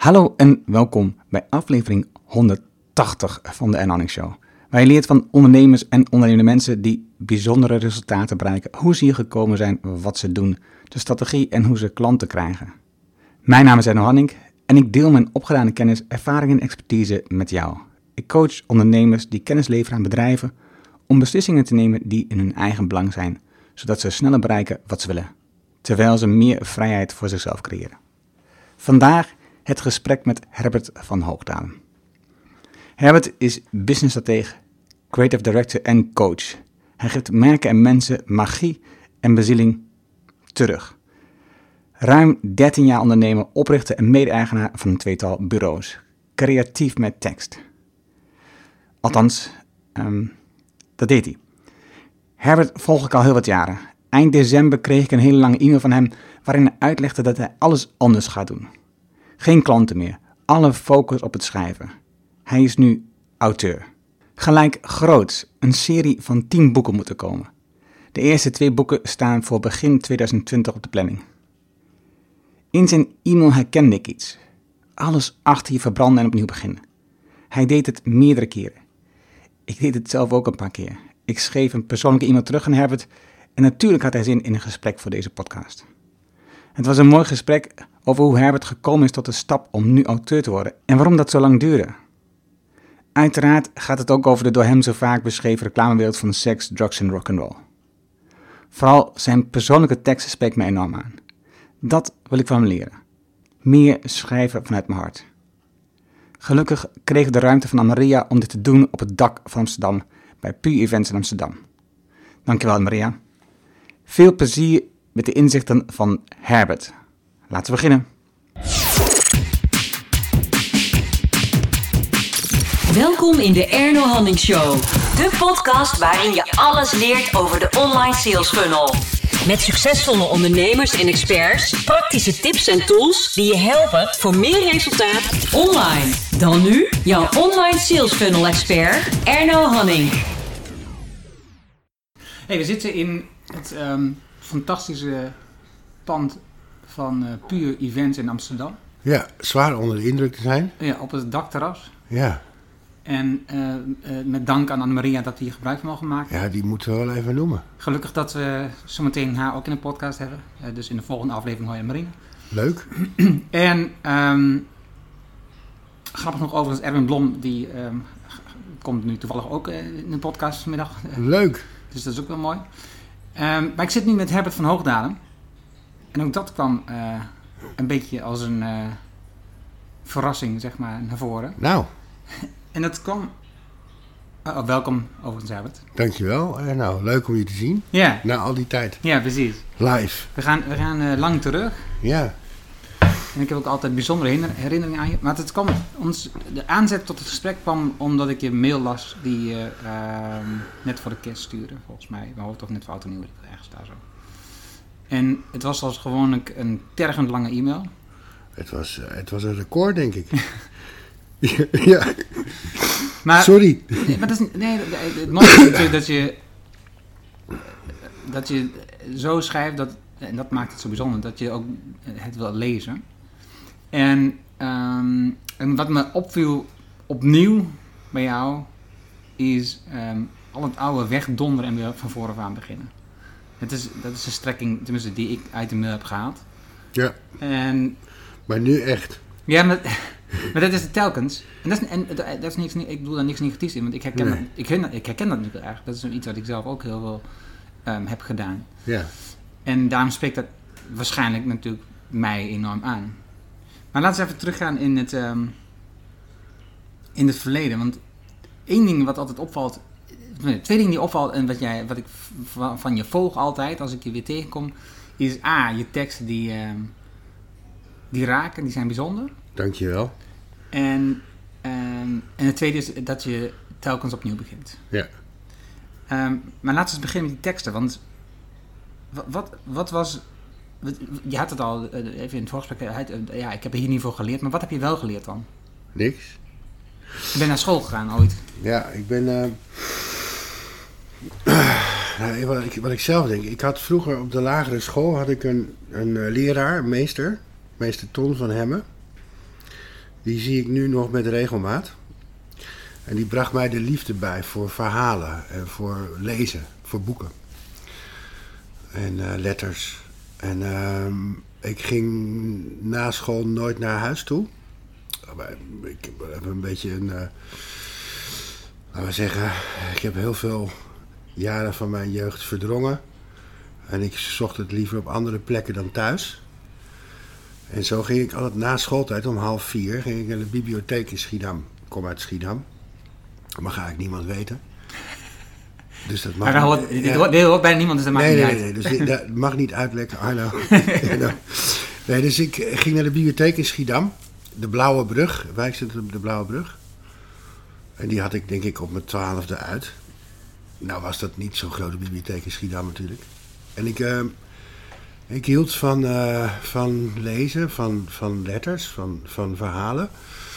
Hallo en welkom bij aflevering 180 van de Erno Haning Show. Waar je leert van ondernemers en ondernemende mensen die bijzondere resultaten bereiken, hoe ze hier gekomen zijn, wat ze doen, de strategie en hoe ze klanten krijgen. Mijn naam is Erno Haning en ik deel mijn opgedane kennis, ervaring en expertise met jou. Ik coach ondernemers die kennis leveren aan bedrijven om beslissingen te nemen die in hun eigen belang zijn, zodat ze sneller bereiken wat ze willen, terwijl ze meer vrijheid voor zichzelf creëren. Vandaag het gesprek met Herbert van Hoogdalen. Herbert is businessstratege, creative director en coach. Hij geeft merken en mensen magie en bezieling terug. Ruim 13 jaar ondernemer, oprichter en mede-eigenaar van een tweetal bureaus. Creatief met tekst. Althans, dat deed hij. Herbert volg ik al heel wat jaren. Eind december kreeg ik een hele lange e-mail van hem waarin hij uitlegde dat hij alles anders gaat doen. Geen klanten meer, alle focus op het schrijven. Hij is nu auteur. Gelijk groots, een serie van 10 boeken moeten komen. De eerste 2 boeken staan voor begin 2020 op de planning. In zijn e-mail herkende ik iets. Alles achter je verbranden en opnieuw beginnen. Hij deed het meerdere keren. Ik deed het zelf ook een paar keer. Ik schreef een persoonlijke e-mail terug aan Herbert en natuurlijk had hij zin in een gesprek voor deze podcast. Het was een mooi gesprek over hoe Herbert gekomen is tot de stap om nu auteur te worden en waarom dat zo lang duurde. Uiteraard gaat het ook over de door hem zo vaak beschreven reclamewereld van seks, drugs en rock'n'roll. Vooral zijn persoonlijke teksten spreken mij enorm aan. Dat wil ik van hem leren. Meer schrijven vanuit mijn hart. Gelukkig kreeg ik de ruimte van Maria om dit te doen op het dak van Amsterdam bij PU Events in Amsterdam. Dankjewel Maria. Veel plezier met de inzichten van Herbert. Laten we beginnen. Welkom in de Erno Haning Show. De podcast waarin je alles leert over de online sales funnel. Met succesvolle ondernemers en experts, praktische tips en tools die je helpen voor meer resultaat online. Dan nu jouw online sales funnel expert Erno Haning. Hey, we zitten in het fantastische pand van PU Events in Amsterdam. Ja, zwaar onder de indruk te zijn. Ja, op het dakterras. Ja. En met dank aan Anne-Maria dat we hier gebruik van mogen maken. Ja, die moeten we wel even noemen. Gelukkig dat we zometeen haar ook in een podcast hebben. Dus in de volgende aflevering hoor je Marina. Leuk. En grappig nog overigens, Erwin Blom, die komt nu toevallig ook in een podcast vanmiddag. Leuk. Dus dat is ook wel mooi. Maar ik zit nu met Herbert van Hoogdalen. En ook dat kwam een beetje als een verrassing, zeg maar, naar voren. Nou. En dat kwam... welkom, overigens, Herbert. Dankjewel. Nou, leuk om je te zien. Ja. Na al die tijd. Ja, precies. Live. We gaan lang terug. Ja. En ik heb ook altijd bijzondere herinneringen aan je. Maar het kwam de aanzet tot het gesprek kwam omdat ik je mail las die je net voor de kerst stuurde. Volgens mij. We hoorden toch net voor oud en nieuw. Ergens daar zo. En het was als gewoonlijk een tergend lange e-mail. Het was een record, denk ik. Ja. Maar, sorry. Maar dat is, het mooie is natuurlijk dat je zo schrijft, en dat maakt het zo bijzonder, dat je ook het wil lezen. En wat me opviel opnieuw bij jou is al het oude wegdonderen en weer van voren aan beginnen. Dat is de strekking, tenminste die ik uit de mail heb gehaald. Ja. Maar nu echt. Ja, maar dat is het telkens. En dat is niks, ik bedoel daar niks negatiefs in, want ik herken dat natuurlijk erg. Dat is iets wat ik zelf ook heel veel heb gedaan. Ja. En daarom spreekt dat waarschijnlijk natuurlijk mij enorm aan. Maar laten we even teruggaan in het verleden. Want één ding wat altijd opvalt... 2 dingen die opvalt en wat ik van je volg altijd als ik je weer tegenkom... is je teksten die raken, die zijn bijzonder. Dankjewel. En het tweede is dat je telkens opnieuw begint. Ja. Maar laten we eens beginnen met die teksten. Want wat was... Je had het al even in het voorgesprek... ik heb er hier niet voor geleerd. Maar wat heb je wel geleerd dan? Niks. Je bent naar school gegaan ooit. Ja, ik ben... wat ik zelf denk. Ik had vroeger op de lagere school had ik een leraar, meester Ton van Hemmen. Die zie ik nu nog met regelmaat. En die bracht mij de liefde bij voor verhalen en voor lezen, voor boeken. En letters. En ik ging na school nooit naar huis toe. Ik heb een beetje een... laten we zeggen, ik heb heel veel jaren van mijn jeugd verdrongen. En ik zocht het liever op andere plekken dan thuis. En zo ging ik altijd na schooltijd om 3:30 ging ik naar de bibliotheek in Schiedam. Ik kom uit Schiedam. Dat mag eigenlijk niemand weten. Dus dat mag dit hoort bijna niemand, dus dat mag niet uit. Nee, dus dat mag niet uitlekken, Arno. Nee, dus ik ging naar de bibliotheek in Schiedam. De Blauwe Brug, wijkcentrum op de Blauwe Brug. En die had ik denk ik op mijn 12e uit. Nou was dat niet zo'n grote bibliotheek in Schiedam natuurlijk. En ik hield van lezen, van letters, van verhalen.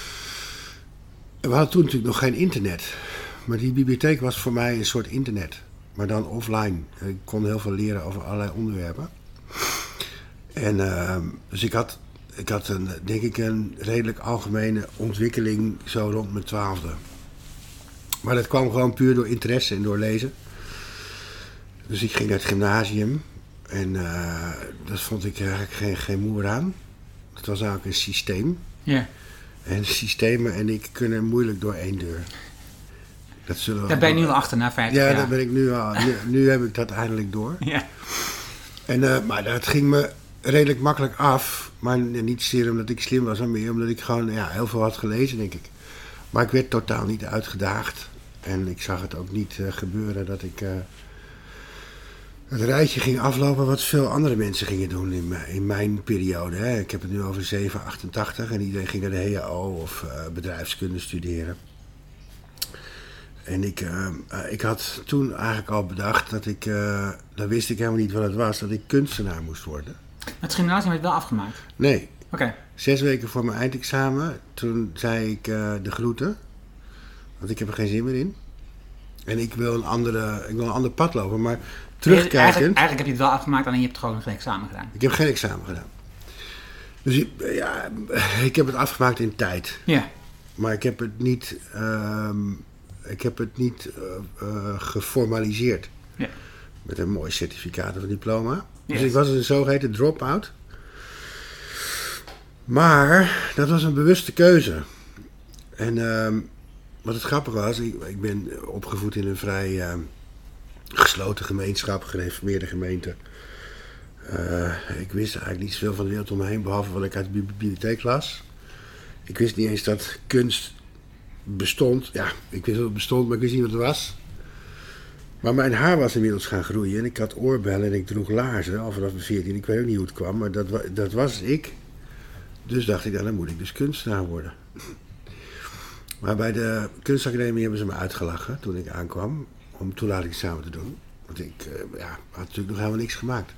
We hadden toen natuurlijk nog geen internet. Maar die bibliotheek was voor mij een soort internet. Maar dan offline. Ik kon heel veel leren over allerlei onderwerpen. En dus ik had denk ik een redelijk algemene ontwikkeling zo rond mijn 12e. Maar dat kwam gewoon puur door interesse en door lezen. Dus ik ging naar het gymnasium. En dat vond ik eigenlijk geen moer aan. Het was eigenlijk een systeem. Ja. En systemen en ik kunnen moeilijk door één deur. Daar ben je nu al achter na 50 jaar. Ja, daar ben ik nu al. Nu heb ik dat eindelijk door. Ja. En, maar dat ging me redelijk makkelijk af. Maar niet zozeer omdat ik slim was, maar meer omdat ik gewoon heel veel had gelezen, denk ik. Maar ik werd totaal niet uitgedaagd. En ik zag het ook niet gebeuren dat ik het rijtje ging aflopen wat veel andere mensen gingen doen in mijn periode. Hè. Ik heb het nu over 788 en iedereen ging naar de HAO of bedrijfskunde studeren. En ik had toen eigenlijk al bedacht dat dat wist ik helemaal niet wat het was, dat ik kunstenaar moest worden. Het gymnasium heb je wel afgemaakt? Nee. Oké. 6 weken voor mijn eindexamen, toen zei ik de groeten. Want ik heb er geen zin meer in. En ik wil een ander pad lopen, maar terugkijkend... Eigenlijk heb je het wel afgemaakt, alleen je hebt gewoon geen examen gedaan. Ik heb geen examen gedaan. Dus ik heb het afgemaakt in tijd. Ja. Maar ik heb het niet geformaliseerd. Ja. Met een mooi certificaat of een diploma. Yes. Dus ik was een zogeheten drop-out. Maar dat was een bewuste keuze. En wat het grappige was, ik ben opgevoed in een vrij gesloten gemeenschap, gereformeerde gemeente. Ik wist eigenlijk niet zoveel van de wereld om me heen, behalve wat ik uit de bibliotheek las. Ik wist niet eens dat kunst bestond. Ja, ik wist dat het bestond, maar ik wist niet wat het was. Maar mijn haar was inmiddels gaan groeien en ik had oorbellen en ik droeg laarzen al vanaf mijn 14. Ik weet ook niet hoe het kwam, maar dat was ik. Dus dacht ik, dan moet ik dus kunstenaar worden. Maar bij de kunstacademie hebben ze me uitgelachen toen ik aankwam om toelatingsexamen te doen. Want ik had natuurlijk nog helemaal niks gemaakt.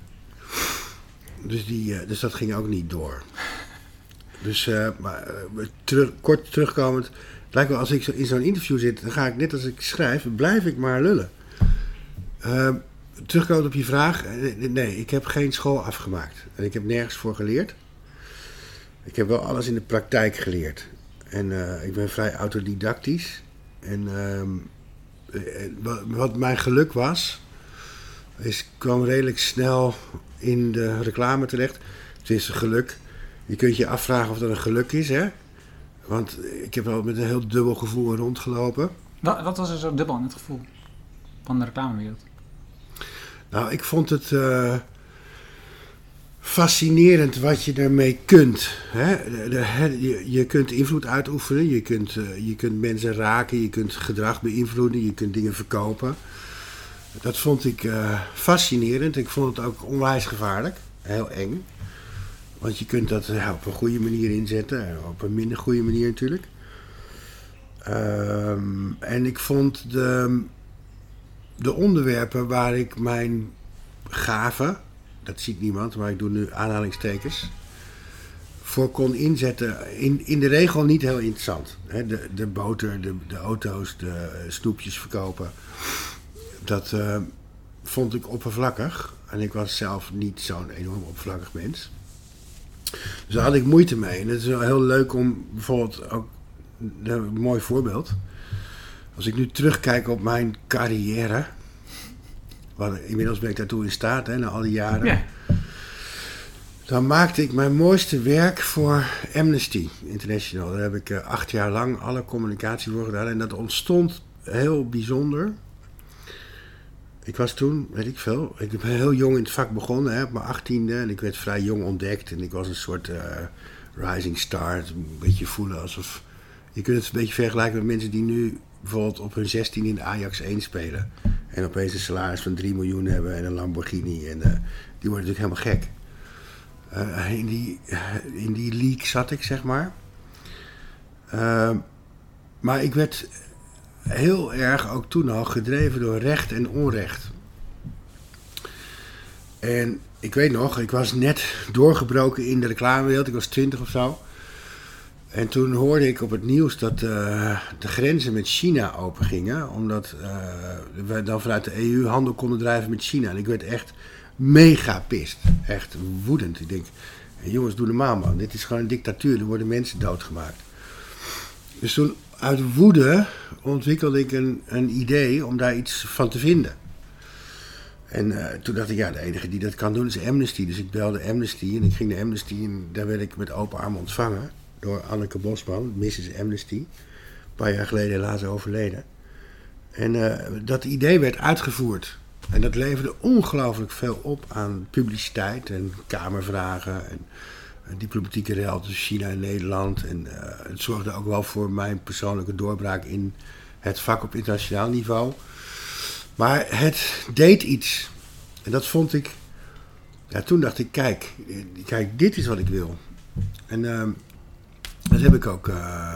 Dus dat ging ook niet door. Dus, kort terugkomend, het lijkt wel als ik in zo'n interview zit, dan ga ik net als ik schrijf, blijf ik maar lullen. Terugkomend op je vraag, nee, ik heb geen school afgemaakt. En ik heb nergens voor geleerd. Ik heb wel alles in de praktijk geleerd. En ik ben vrij autodidactisch. En wat mijn geluk was, ik kwam redelijk snel in de reclame terecht. Het is een geluk. Je kunt je afvragen of dat een geluk is, hè? Want ik heb wel met een heel dubbel gevoel rondgelopen. Wat was er zo dubbel aan het gevoel van de reclamewereld? Nou, ik vond het fascinerend wat je daarmee kunt. Hè? Je kunt invloed uitoefenen, je kunt mensen raken, je kunt gedrag beïnvloeden, je kunt dingen verkopen. Dat vond ik fascinerend. Ik vond het ook onwijs gevaarlijk, heel eng. Want je kunt dat op een goede manier inzetten, op een minder goede manier natuurlijk. En ik vond de onderwerpen waar ik mijn gaven, dat ziet niemand, maar ik doe nu aanhalingstekens, voor kon inzetten, in de regel niet heel interessant. Hè? De boter, de auto's, de snoepjes verkopen, dat vond ik oppervlakkig. En ik was zelf niet zo'n enorm oppervlakkig mens. Dus daar had ik moeite mee. En het is wel heel leuk om bijvoorbeeld ook, een mooi voorbeeld. Als ik nu terugkijk op mijn carrière, inmiddels ben ik daartoe in staat, na al die jaren. Ja. Dan maakte ik mijn mooiste werk voor Amnesty International. Daar heb ik 8 jaar lang alle communicatie voor gedaan. En dat ontstond heel bijzonder. Ik was toen, weet ik veel, ik ben heel jong in het vak begonnen, op mijn 18e. En ik werd vrij jong ontdekt. En ik was een soort rising star. Een beetje voelen alsof... Je kunt het een beetje vergelijken met mensen die nu bijvoorbeeld op hun 16 in de Ajax 1 spelen. En opeens een salaris van 3 miljoen hebben en een Lamborghini. En die worden natuurlijk helemaal gek. In die league zat ik, zeg maar. Maar ik werd heel erg ook toen al gedreven door recht en onrecht. En ik weet nog, ik was net doorgebroken in de reclamewereld. Ik was 20 of zo. En toen hoorde ik op het nieuws dat de grenzen met China open gingen. Omdat we dan vanuit de EU handel konden drijven met China. En ik werd echt mega pist. Echt woedend. Ik denk, jongens, doe normaal man. Dit is gewoon een dictatuur. Er worden mensen doodgemaakt. Dus toen uit woede ontwikkelde ik een idee om daar iets van te vinden. En toen dacht ik, ja, de enige die dat kan doen is Amnesty. Dus ik belde Amnesty en ik ging naar Amnesty. En daar werd ik met open armen ontvangen door Anneke Bosman, Mrs. Amnesty. Een paar jaar geleden helaas overleden. En dat idee werd uitgevoerd. En dat leverde ongelooflijk veel op aan publiciteit en kamervragen en diplomatieke rel tussen China en Nederland. En het zorgde ook wel voor mijn persoonlijke doorbraak in het vak op internationaal niveau. Maar het deed iets. En dat vond ik... Ja, toen dacht ik, kijk, dit is wat ik wil. En dat heb ik ook...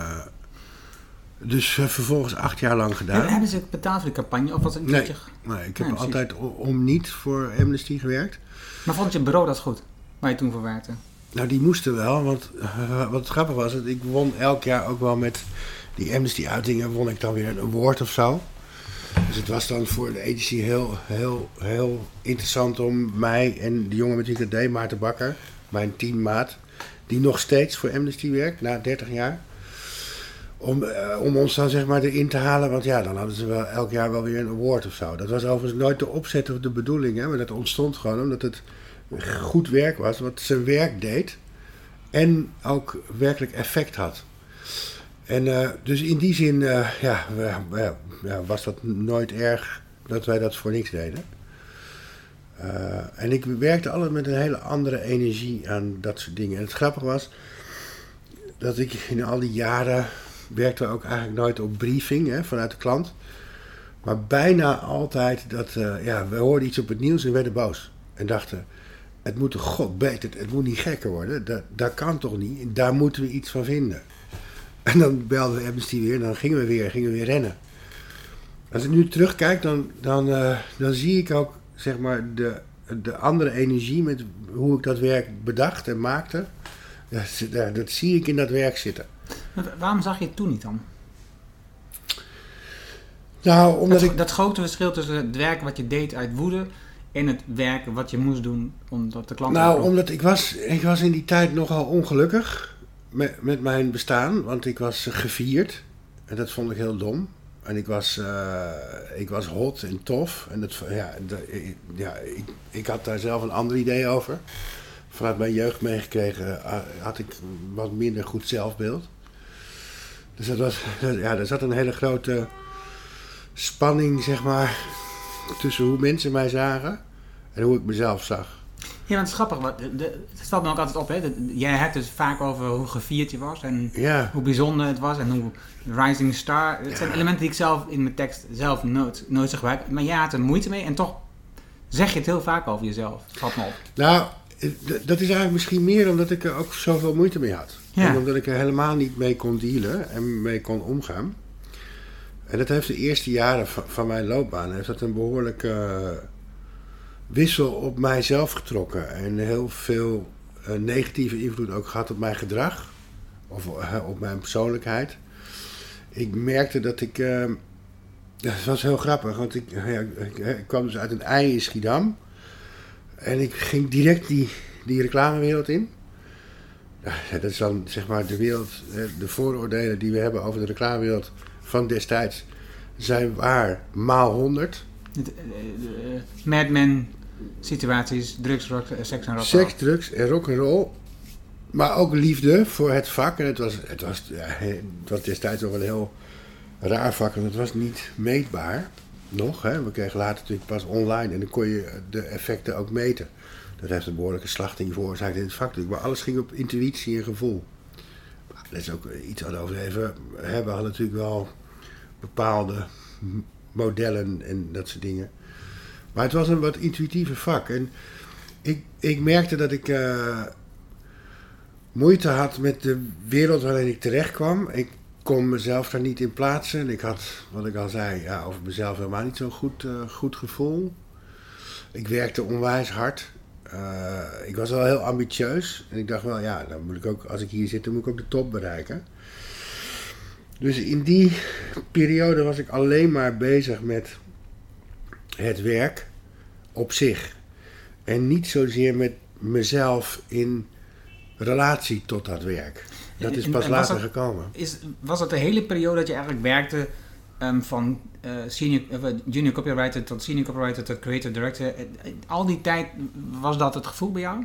Dus vervolgens 8 jaar lang gedaan. En hebben ze betaald voor de campagne? Of was het een nee, keertje? Nee, ik heb altijd om niet voor Amnesty gewerkt. Maar vond je brood dat goed? Waar je toen voor werkte? Nou, die moesten wel. Want wat grappig was, ik won elk jaar ook wel met die Amnesty-uitingen, won ik dan weer een award of zo. Dus het was dan voor de agency heel interessant om mij en de jongen met wie ik het deed, Maarten Bakker, mijn teammaat, die nog steeds voor Amnesty werkt, na 30 jaar. Om ons dan zeg maar erin te halen, want ja, dan hadden ze wel elk jaar wel weer een award of zo. Dat was overigens nooit de opzet of de bedoeling, hè, maar dat ontstond gewoon omdat het goed werk was, wat zijn werk deed en ook werkelijk effect had. En dus in die zin was dat nooit erg dat wij dat voor niks deden. En ik werkte altijd met een hele andere energie aan dat soort dingen. En het grappige was dat ik in al die jaren werkte ook eigenlijk nooit op briefing vanuit de klant. Maar bijna altijd dat, we hoorden iets op het nieuws en werden boos. En dachten, het moet toch god beter, het moet niet gekker worden. Dat kan toch niet, daar moeten we iets van vinden. En dan belden we Amnesty weer en dan gingen we weer rennen. Als ik nu terugkijk, dan zie ik ook zeg maar de andere energie met hoe ik dat werk bedacht en maakte. Dat zie ik in dat werk zitten. Maar waarom zag je het toen niet dan? Nou, omdat dat grote verschil tussen het werk wat je deed uit woede en het werk wat je moest doen omdat de klant... Nou, omdat ik was in die tijd nogal ongelukkig met mijn bestaan, want ik was gevierd en dat vond ik heel dom. En ik was hot en tof en ik had daar zelf een ander idee over. Vanuit mijn jeugd meegekregen had ik wat minder goed zelfbeeld. Dus er zat een hele grote spanning, zeg maar, tussen hoe mensen mij zagen en hoe ik mezelf zag. Ja, want het is grappig. Het valt me ook altijd op. Hè? Jij hebt het vaak over hoe gevierd je was en hoe bijzonder het was en hoe rising star. Het zijn elementen die ik zelf in mijn tekst zelf nooit zou gebruiken. Maar jij had er moeite mee en toch zeg je het heel vaak over jezelf. Valt me op. Nou, dat is eigenlijk misschien meer omdat ik er ook zoveel moeite mee had. Ja. En omdat ik er helemaal niet mee kon dealen en mee kon omgaan. En dat heeft de eerste jaren van mijn loopbaan heeft dat een behoorlijke wissel op mijzelf getrokken. En heel veel negatieve invloed ook gehad op mijn gedrag. Of op mijn persoonlijkheid. Ik merkte dat ik... dat was heel grappig, want ik kwam dus uit een ei in Schiedam. En ik ging direct die reclamewereld in. dat is dan zeg maar de wereld, de vooroordelen die we hebben over de reclamewereld van destijds zijn waar maal 100. Mad Men situaties, drugs, rock, seks en rock'n'roll. Seks, drugs en rock'n'roll. Maar ook liefde voor het vak. En het was destijds nog een heel raar vak. En het was niet meetbaar nog. Hè. We kregen later natuurlijk pas online. En dan kon je de effecten ook meten. Dat heeft een behoorlijke slachting veroorzaakt in het vak. Maar alles ging op intuïtie en gevoel. Dat is ook iets aan over even hebben. We hadden natuurlijk wel bepaalde modellen en dat soort dingen. Maar het was een wat intuïtieve vak. En ik merkte dat ik moeite had met de wereld waarin ik terecht kwam. Ik kon mezelf daar niet in plaatsen. En ik had, wat ik al zei, over mezelf helemaal niet zo'n goed gevoel. Ik werkte onwijs hard. Ik was wel heel ambitieus. En ik dacht wel, dan moet ik ook, als ik hier zit, dan moet ik ook de top bereiken. Dus in die periode was ik alleen maar bezig met het werk op zich. En niet zozeer met mezelf in relatie tot dat werk. Dat is pas later gekomen. Was dat de hele periode dat je eigenlijk werkte van junior copywriter tot senior copywriter tot creative director? Al die tijd was dat het gevoel bij jou?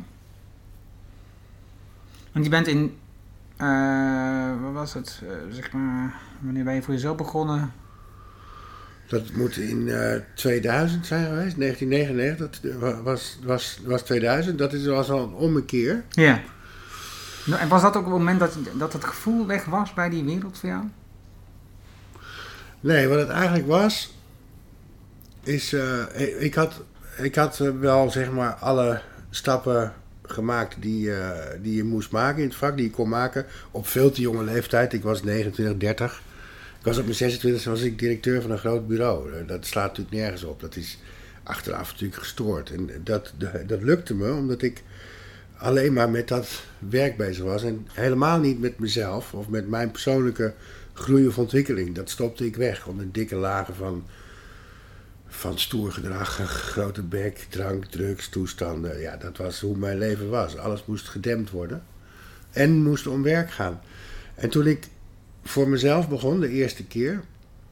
Want je bent in... wat was het? Zeg maar, wanneer ben je voor jezelf begonnen? Dat moet in 2000 zijn geweest. 1999, dat was 2000. Dat was al een ommekeer. Ja. En was dat ook het moment dat het gevoel weg was bij die wereld voor jou? Nee, wat het eigenlijk was... is... Ik had wel zeg maar alle stappen gemaakt die je moest maken in het vak. Die je kon maken op veel te jonge leeftijd. Ik was 29, 30. Ik was op mijn 26 was ik directeur van een groot bureau. Dat slaat natuurlijk nergens op. Dat is achteraf natuurlijk gestoord. En dat lukte me omdat ik alleen maar met dat werk bezig was. En helemaal niet met mezelf of met mijn persoonlijke groei of ontwikkeling. Dat stopte ik weg onder dikke lagen van stoer gedrag, grote bek, drank, drugs, toestanden. Ja, dat was hoe mijn leven was. Alles moest gedempt worden. En moest om werk gaan. En toen ik voor mezelf begon, de eerste keer.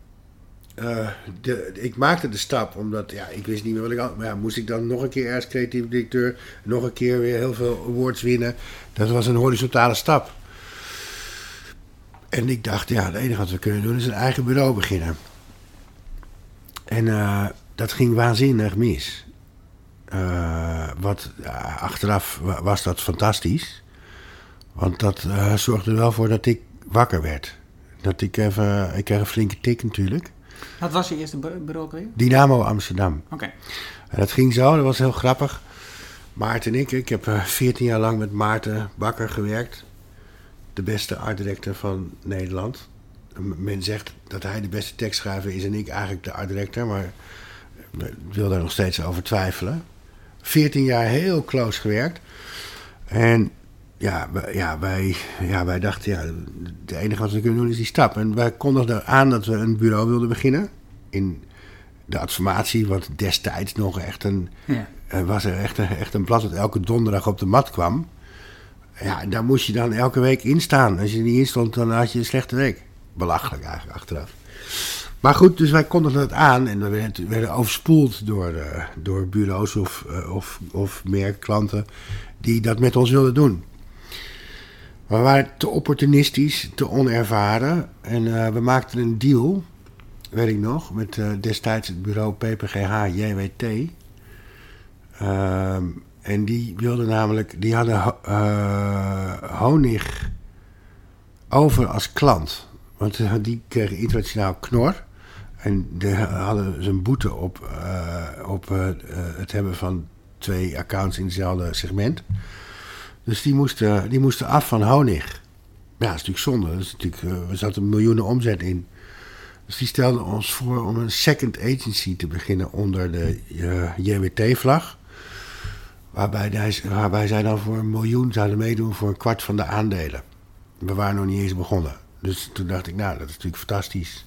Ik maakte de stap, omdat ik wist niet meer wat ik had. Maar moest ik dan nog een keer ergens creatief directeur, nog een keer weer heel veel awards winnen. Dat was een horizontale stap. En ik dacht, het enige wat we kunnen doen is een eigen bureau beginnen. En dat ging waanzinnig mis. Achteraf was dat fantastisch. Want dat zorgde er wel voor dat ik wakker werd. Ik kreeg een flinke tik natuurlijk. Wat was je eerste bureau weer? Dynamo Amsterdam. Oké. En dat ging zo, dat was heel grappig. Maarten en ik heb 14 jaar lang met Maarten Bakker gewerkt. De beste art director van Nederland. Men zegt dat hij de beste tekstschrijver is en ik eigenlijk de art director. Maar ik wil daar nog steeds over twijfelen. 14 jaar heel close gewerkt. En wij dachten, het enige wat we kunnen doen is die stap. En wij kondigden aan dat we een bureau wilden beginnen. In de Adformatie, wat destijds nog echt was er echt een blad dat elke donderdag op de mat kwam. Ja, en daar moest je dan elke week in staan. Als je er niet in stond, dan had je een slechte week. Belachelijk eigenlijk, achteraf. Maar goed, dus wij kondigden het aan en we werden overspoeld door bureaus of meer klanten die dat met ons wilden doen. Maar we waren te opportunistisch, te onervaren en we maakten een deal, weet ik nog, met destijds het bureau PPGH JWT. En die wilden namelijk, die hadden Honig over als klant. Want die kregen internationaal Knor. En die hadden ze een boete op het hebben van 2 accounts in hetzelfde segment. Dus die moesten af van Honig. Ja, dat is natuurlijk zonde. Dat is natuurlijk, er zat een miljoenen omzet in. Dus die stelden ons voor om een second agency te beginnen onder de JWT-vlag. Waarbij zij dan voor 1 miljoen zouden meedoen voor 1/4 van de aandelen. We waren nog niet eens begonnen. Dus toen dacht ik, dat is natuurlijk fantastisch.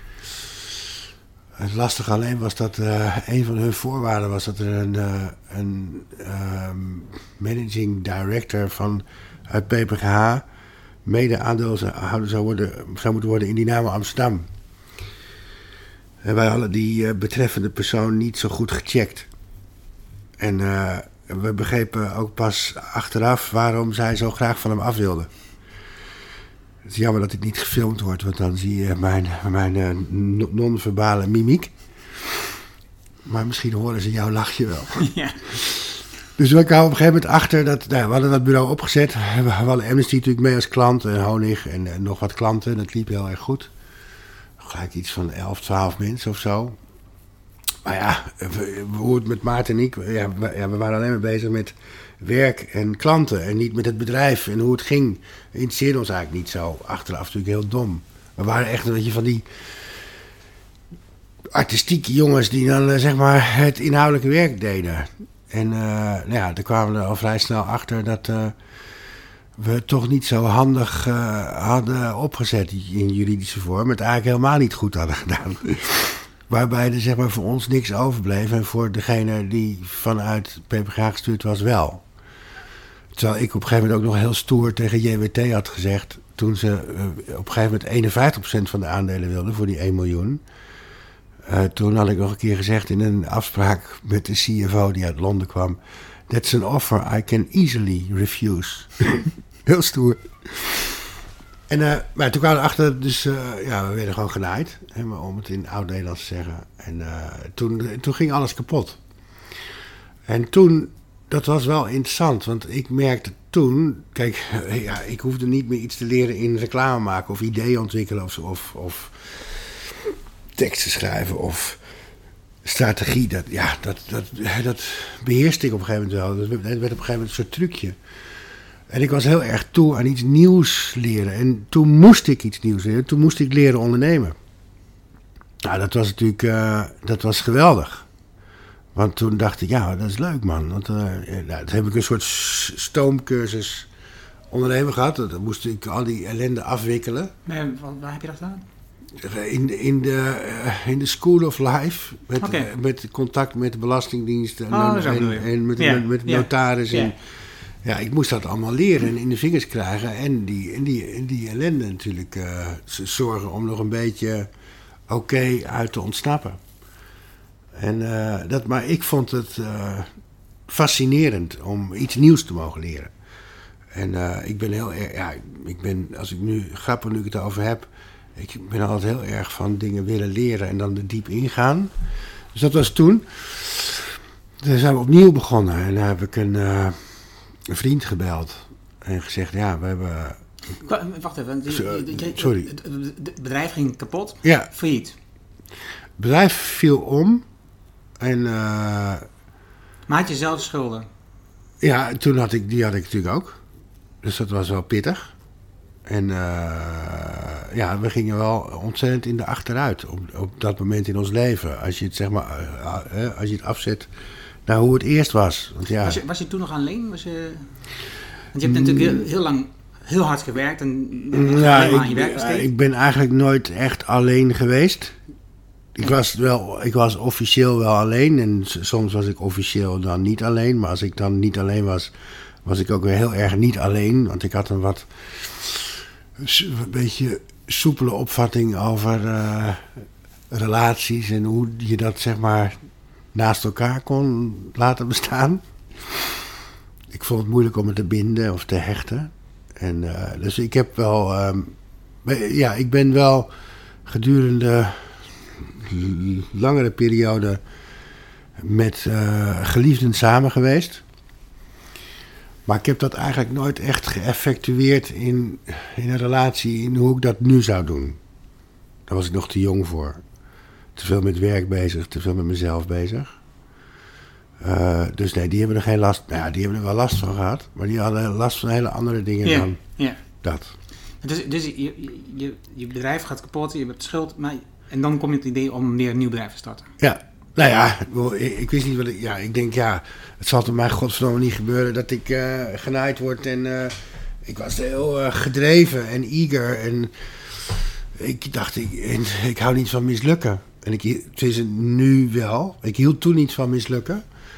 Het lastige alleen was dat een van hun voorwaarden was dat er een managing director van uit PPGH mede aandeelhouder zou moeten worden in Dynamo Amsterdam. En wij hadden die betreffende persoon niet zo goed gecheckt. En we begrepen ook pas achteraf waarom zij zo graag van hem af wilde. Het is jammer dat dit niet gefilmd wordt, want dan zie je mijn non-verbale mimiek. Maar misschien horen ze jouw lachje wel. Ja. Dus we kwamen op een gegeven moment achter dat... Nou, we hadden dat bureau opgezet. We hadden Amnesty natuurlijk mee als klant. En Honig en nog wat klanten. Dat liep heel erg goed. Gelijk iets van 11, 12 mensen of zo. Maar ja, hoe het met Maarten en ik... we waren alleen maar bezig met werk en klanten. En niet met het bedrijf en hoe het ging. Interesseerde ons eigenlijk niet zo. Achteraf natuurlijk heel dom. We waren echt een beetje van die... artistieke jongens die dan zeg maar het inhoudelijke werk deden. En daar kwamen we er al vrij snel achter dat we het toch niet zo handig hadden opgezet in juridische vorm. Het eigenlijk helemaal niet goed hadden gedaan. Waarbij er zeg maar voor ons niks overbleef en voor degene die vanuit PPGH gestuurd was wel. Terwijl ik op een gegeven moment ook nog heel stoer tegen JWT had gezegd, toen ze op een gegeven moment 51% van de aandelen wilden voor die 1 miljoen. Toen had ik nog een keer gezegd in een afspraak met de CFO die uit Londen kwam: "That's an offer I can easily refuse." Heel stoer. En maar toen kwamen we erachter, dus we werden gewoon genaaid. Om het in oud-Nederlands te zeggen. En toen ging alles kapot. En toen, dat was wel interessant, want ik merkte toen... Kijk, ik hoefde niet meer iets te leren in reclame maken of ideeën ontwikkelen of teksten schrijven of strategie. Dat beheerste ik op een gegeven moment wel. Dat werd op een gegeven moment een soort trucje. En ik was heel erg toe aan iets nieuws leren. En toen moest ik iets nieuws leren. Toen moest ik leren ondernemen. Nou, dat was natuurlijk dat was geweldig. Want toen dacht ik, ja, dat is leuk, man. Want toen heb ik een soort stoomcursus ondernemen gehad. Dan moest ik al die ellende afwikkelen. Nee, waar heb je dat gedaan? In de School of Life. Met contact met de Belastingdienst. En met de notaris. Ja. En, ja, ik moest dat allemaal leren en in de vingers krijgen. En die ellende natuurlijk zorgen om nog een beetje oké uit te ontsnappen. Maar ik vond het fascinerend om iets nieuws te mogen leren. En ik ben heel erg... als ik nu ik het over heb... Ik ben altijd heel erg van dingen willen leren en dan er diep ingaan. Dus dat was toen. Toen zijn we opnieuw begonnen. En dan heb ik een vriend gebeld. En gezegd, ja, we hebben... Wacht even. Sorry. Het bedrijf ging kapot. Ja. Failliet. Het bedrijf viel om. En... Maar had je zelf schulden? Ja, die had ik natuurlijk ook. Dus dat was wel pittig. En we gingen wel ontzettend in de achteruit op dat moment in ons leven. Als je het zeg maar, als je het afzet naar hoe het eerst was. Want, ja. Was je toen nog alleen? Want je hebt natuurlijk heel lang heel hard gewerkt en aan je werk besteed. Ik ben eigenlijk nooit echt alleen geweest. Ik was officieel wel alleen en soms was ik officieel dan niet alleen. Maar als ik dan niet alleen was, was ik ook weer heel erg niet alleen. Want ik had een beetje soepele opvatting over relaties en hoe je dat zeg maar naast elkaar kon laten bestaan. Ik vond het moeilijk om het te binden of te hechten. En dus ik heb wel... ik ben wel gedurende langere periode met geliefden samen geweest. Maar ik heb dat eigenlijk nooit echt geëffectueerd in een relatie, in hoe ik dat nu zou doen. Daar was ik nog te jong voor. Te veel met werk bezig, te veel met mezelf bezig. Dus nee, die hebben er geen last. Nou ja, die hebben er wel last van gehad. Maar die hadden last van hele andere dingen dan dat. Dus je bedrijf gaat kapot, je hebt schuld. En dan kom je op het idee om weer een nieuw bedrijf te starten. Ja. Nou ja, ik wist niet wat ik... Ja, ik denk, het zal toch mij godverdomme niet gebeuren dat ik genaaid word. En ik was heel gedreven en eager. En ik dacht, ik hou niet van mislukken. En het is nu wel. Ik hield toen niet van mislukken.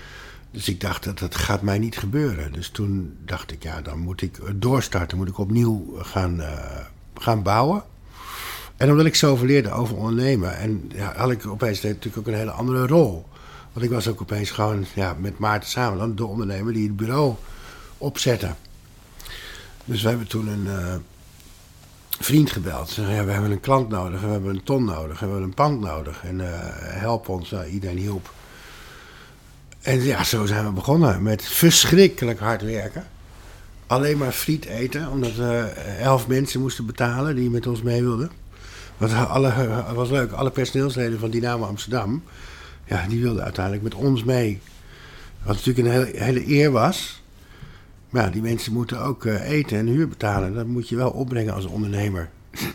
Dus ik dacht, dat gaat mij niet gebeuren. Dus toen dacht ik, ja, dan moet ik doorstarten. Moet ik opnieuw gaan bouwen. En omdat ik zoveel leerde over ondernemen. En ja, had ik opeens natuurlijk ook een hele andere rol. Want ik was ook opeens gewoon met Maarten samen dan de ondernemer die het bureau opzette. Dus we hebben toen een vriend gebeld. Ze zei, we hebben een klant nodig, we hebben een ton nodig, we hebben een pand nodig. En help ons. Iedereen hielp. En ja, zo zijn we begonnen met verschrikkelijk hard werken. Alleen maar friet eten, omdat we 11 mensen moesten betalen die met ons mee wilden. Het was leuk, alle personeelsleden van Dynamo Amsterdam, ja, die wilden uiteindelijk met ons mee. Wat natuurlijk een hele eer was. Maar ja, die mensen moeten ook eten en huur betalen. Dat moet je wel opbrengen als ondernemer.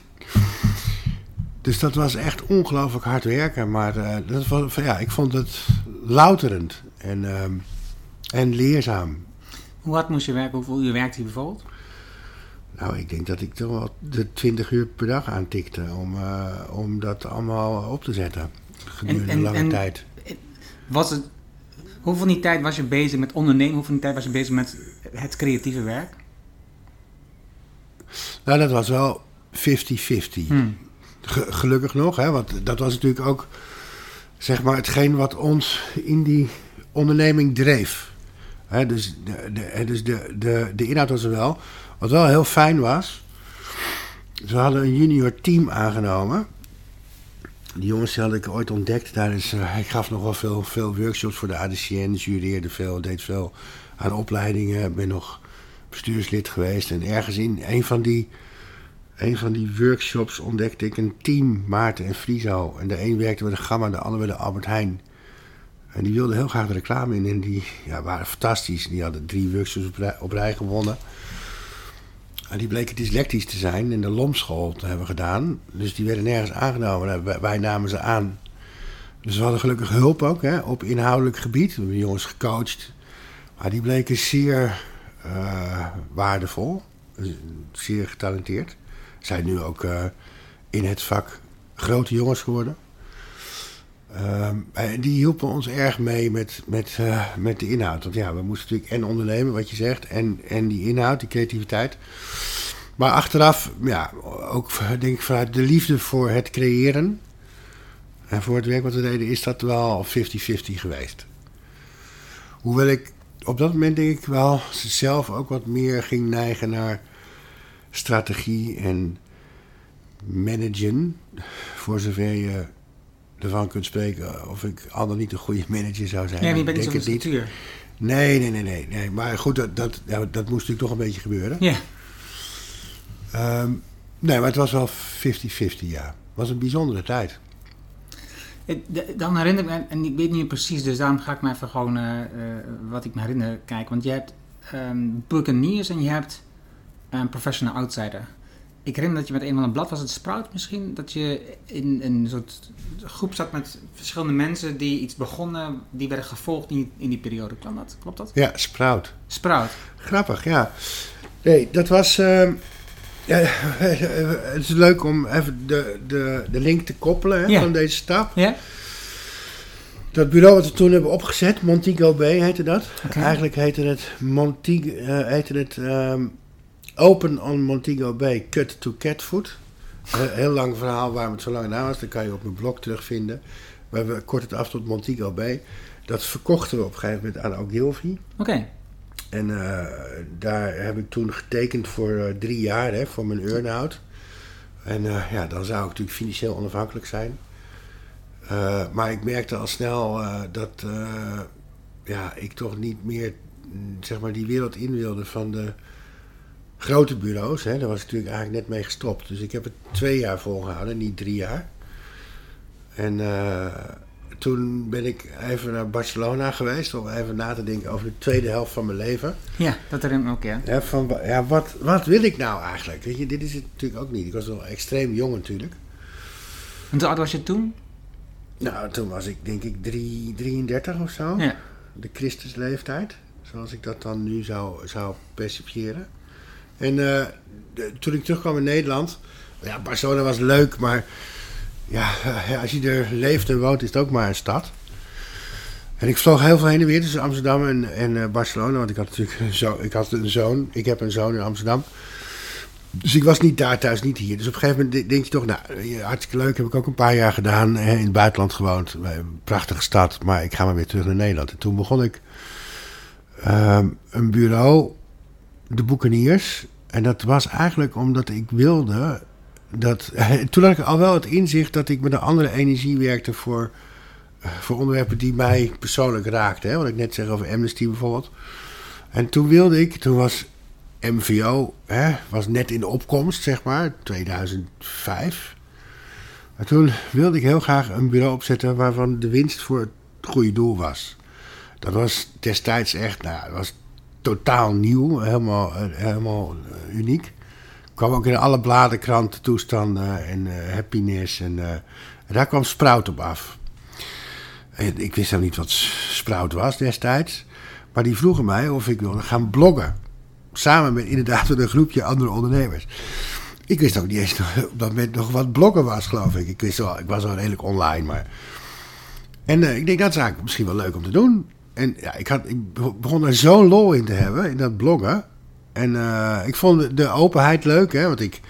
Dus dat was echt ongelooflijk hard werken. Maar ik vond het louterend en leerzaam. Hoe hard moest je werken? Hoeveel uur werkte je bijvoorbeeld? Nou, ik denk dat ik toch wel de 20 uur per dag aantikte om dat allemaal op te zetten. Gedurende een lange tijd. Hoeveel van die tijd was je bezig met ondernemen? Hoeveel van die tijd was je bezig met het creatieve werk? Nou, dat was wel 50-50. Gelukkig nog, hè, want dat was natuurlijk ook zeg maar hetgeen wat ons in die onderneming dreef. Hè, dus de inhoud was er wel. Wat wel heel fijn was, we hadden een junior team aangenomen. Die jongens had ik ooit ontdekt. Ik gaf nog wel veel workshops voor de ADCN, jureerde veel, deed veel aan opleidingen. Ben nog bestuurslid geweest. En ergens in een van die workshops ontdekte ik een team, Maarten en Friso. En de een werkte bij de Gamma, de ander bij de Albert Heijn. En die wilden heel graag de reclame in. En die waren fantastisch. Die hadden 3 workshops op rij gewonnen. En die bleken dyslectisch te zijn en de LOM-school te hebben gedaan. Dus die werden nergens aangenomen. Wij namen ze aan. Dus we hadden gelukkig hulp ook, hè, op inhoudelijk gebied. We hebben jongens gecoacht. Maar die bleken zeer waardevol. Zeer getalenteerd. Zijn nu ook in het vak grote jongens geworden. Die hielpen ons erg mee met de inhoud. Want ja, we moesten natuurlijk en ondernemen, wat je zegt, en die inhoud, die creativiteit. Maar achteraf, ja, ook denk ik vanuit de liefde voor het creëren en voor het werk wat we deden, is dat wel 50-50 geweest. Hoewel ik op dat moment denk ik wel zelf ook wat meer ging neigen naar strategie en managen, voor zover je ervan kunt spreken of ik al dan niet een goede manager zou zijn. Ja, je bent niet zo'n structuur. Nee. Maar goed, dat moest natuurlijk toch een beetje gebeuren. Ja. Nee, maar het was wel 50-50, ja. Het was een bijzondere tijd. Dan herinner ik me, en ik weet niet precies, dus daarom ga ik me even gewoon wat ik me herinner kijken. Want je hebt Buccaneers en je hebt Professional Outsider. Ik herinner dat je met een van een blad, was het Sprout misschien, dat je in een soort groep zat met verschillende mensen die iets begonnen, die werden gevolgd in die periode. Klopt dat? Ja, Sprout. Grappig, ja. Nee, dat was... het is leuk om even de link te koppelen van deze stap. Ja. Dat bureau wat we toen hebben opgezet, Montego Bay heette dat. Okay. Eigenlijk heette het Open on Montego Bay, Cut to Catfood. Heel lang verhaal waarom het zo lang na was. Dat kan je op mijn blog terugvinden. We hebben kort het af tot Montego Bay. Dat verkochten we op een gegeven moment aan Ogilvy. Oké. En daar heb ik toen getekend voor 3 jaar, voor mijn earn-out. En dan zou ik natuurlijk financieel onafhankelijk zijn. Maar ik merkte al snel dat ik toch niet meer zeg maar die wereld in wilde van de grote bureaus. Daar was ik natuurlijk eigenlijk net mee gestopt. Dus ik heb het 2 jaar volgehouden, niet 3 jaar. En toen ben ik even naar Barcelona geweest om even na te denken over de tweede helft van mijn leven. Ja, dat herinner me ook, ja. Wat wil ik nou eigenlijk? Weet je, dit is het natuurlijk ook niet. Ik was nog extreem jong natuurlijk. En hoe oud was je toen? Nou, toen was ik denk ik 33 of zo. Ja. De Christusleeftijd, zoals ik dat dan nu zou percipiëren. En toen ik terugkwam in Nederland, Barcelona was leuk, maar als je er leeft en woont is het ook maar een stad. En ik vloog heel veel heen en weer tussen Amsterdam en Barcelona. Want ik had natuurlijk een zoon. Ik heb een zoon in Amsterdam. Dus ik was niet daar thuis, niet hier. Dus op een gegeven moment denk je toch, nou, hartstikke leuk. Heb ik ook een paar jaar gedaan. In het buitenland gewoond. Een prachtige stad. Maar ik ga maar weer terug naar Nederland. En toen begon ik een bureau, de Boekeniers. En dat was eigenlijk omdat ik wilde toen had ik al wel het inzicht dat ik met een andere energie werkte voor onderwerpen die mij persoonlijk raakten. Hè? Wat ik net zeg over Amnesty bijvoorbeeld. En toen was MVO, was net in de opkomst, zeg maar, 2005. Maar toen wilde ik heel graag een bureau opzetten waarvan de winst voor het goede doel was. Dat was destijds echt, dat was totaal nieuw, helemaal uniek. Kwam ook in alle bladen, kranten, toestanden en happiness. En daar kwam Sprout op af. En ik wist helemaal niet wat Sprout was destijds. Maar die vroegen mij of ik wilde gaan bloggen. Samen met inderdaad een groepje andere ondernemers. Ik wist ook niet eens op dat moment nog wat bloggen was, geloof ik. Ik was wel redelijk online, maar... En ik denk, dat is eigenlijk misschien wel leuk om te doen. En ja, ik begon er zo'n lol in te hebben, in dat bloggen. En ik vond de openheid leuk, hè. Want ik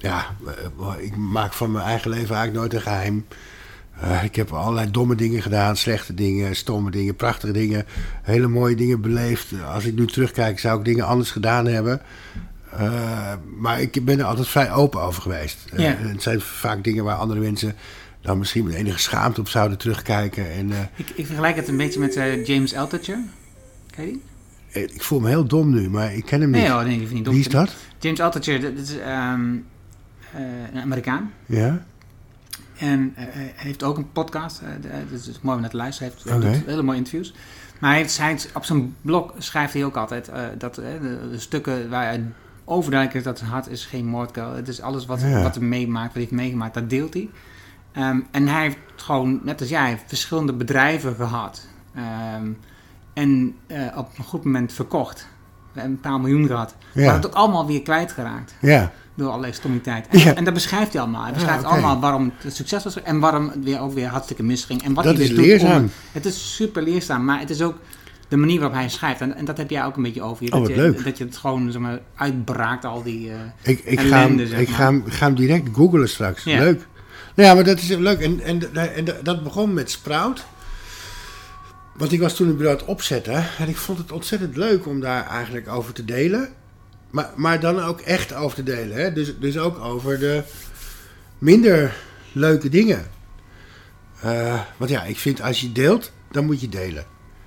maak van mijn eigen leven eigenlijk nooit een geheim. Ik heb allerlei domme dingen gedaan, slechte dingen, stomme dingen, prachtige dingen. Hele mooie dingen beleefd. Als ik nu terugkijk, zou ik dingen anders gedaan hebben. Maar ik ben er altijd vrij open over geweest. Ja. Het zijn vaak dingen waar andere mensen dan misschien met enige schaamte op zouden terugkijken. En, ik vergelijk het een beetje met James Altucher. Ken je die? Ik voel me heel dom nu, maar ik ken hem niet. Nee, ik vind niet dom. Wie is dat? James Altucher, dat is een Amerikaan. Ja. En hij heeft ook een podcast. Dat is mooi om naar te luisteren. Hij doet hele mooie interviews. Maar op zijn blog schrijft hij ook altijd dat de stukken waar hij overduidelijk is dat zijn hart is geen moordkuil. Het is alles wat hij meemaakt, wat hij heeft meegemaakt, dat deelt hij. En hij heeft gewoon, net als jij, verschillende bedrijven gehad. En op een goed moment verkocht. Een paar miljoen gehad. Ja. Maar het ook allemaal weer kwijtgeraakt. Ja. Door allerlei stommiteit. En dat beschrijft hij allemaal. Hij beschrijft allemaal waarom het succes was en waarom het ook weer hartstikke misging. En wat dat hij is leerzaam. Het is super leerzaam, maar het is ook de manier waarop hij schrijft. En dat heb jij ook een beetje over je. Dat je het gewoon zeg maar, uitbraakt, al die ellende. Ik ga hem direct googlen straks. Ja. Leuk. Nou ja, maar dat is leuk. En dat begon met Sprout. Want ik was toen een bureau aan het opzetten. En ik vond het ontzettend leuk om daar eigenlijk over te delen. Maar dan ook echt over te delen. Hè? Dus ook over de minder leuke dingen. Want ja, ik vind als je deelt, dan moet je delen.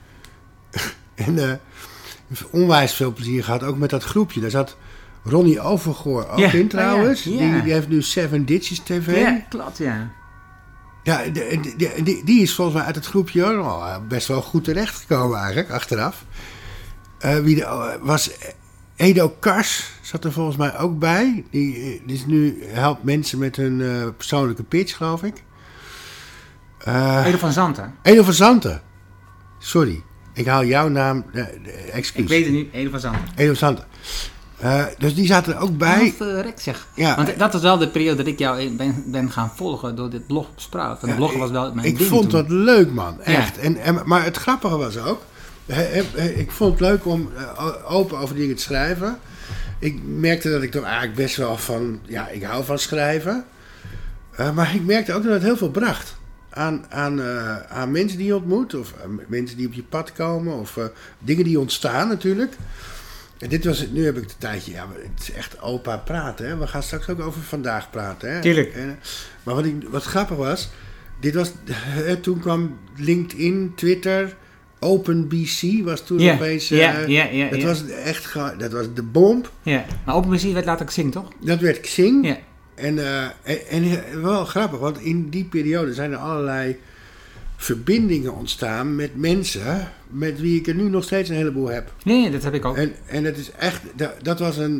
En onwijs veel plezier gehad, ook met dat groepje. Daar zat Ronnie Overgoor ook in trouwens. Die heeft nu 7 Ditches TV. Ja, klopt, ja. Ja, die is volgens mij uit het groepje best wel goed terechtgekomen eigenlijk, achteraf. Was Edo Kars, zat er volgens mij ook bij. Die is nu helpt mensen met hun persoonlijke pitch, geloof ik. Edo van Zanten. Edo van Zanten. Sorry, ik haal jouw naam, excuus. Ik weet het niet, Edo van Zanten. Edo van Zanten. Dus die zaten er ook bij. Verrekt zeg. Ja. Want dat was wel de periode dat ik jou ben gaan volgen door dit blog op Sprout. Want bloggen was wel mijn ding. Ik vond dat leuk, man. Echt. Ja. Maar het grappige was ook, ik vond het leuk om open over dingen te schrijven. Ik merkte dat ik toch eigenlijk best wel van, ik hou van schrijven. Maar ik merkte ook dat het heel veel bracht. Aan mensen die je ontmoet, of mensen die op je pad komen, of dingen die ontstaan natuurlijk. En nu heb ik het tijdje, maar het is echt opa praten. Hè? We gaan straks ook over vandaag praten. Hè? Tuurlijk. Maar wat grappig was, toen kwam LinkedIn, Twitter, OpenBC was toen opeens. Dat was de bom. Ja, maar OpenBC werd later Xing, toch? Dat werd Xing. Ja. En wel grappig, want in die periode zijn er allerlei verbindingen ontstaan met mensen met wie ik er nu nog steeds een heleboel heb. Nee, dat heb ik ook. En het is echt, dat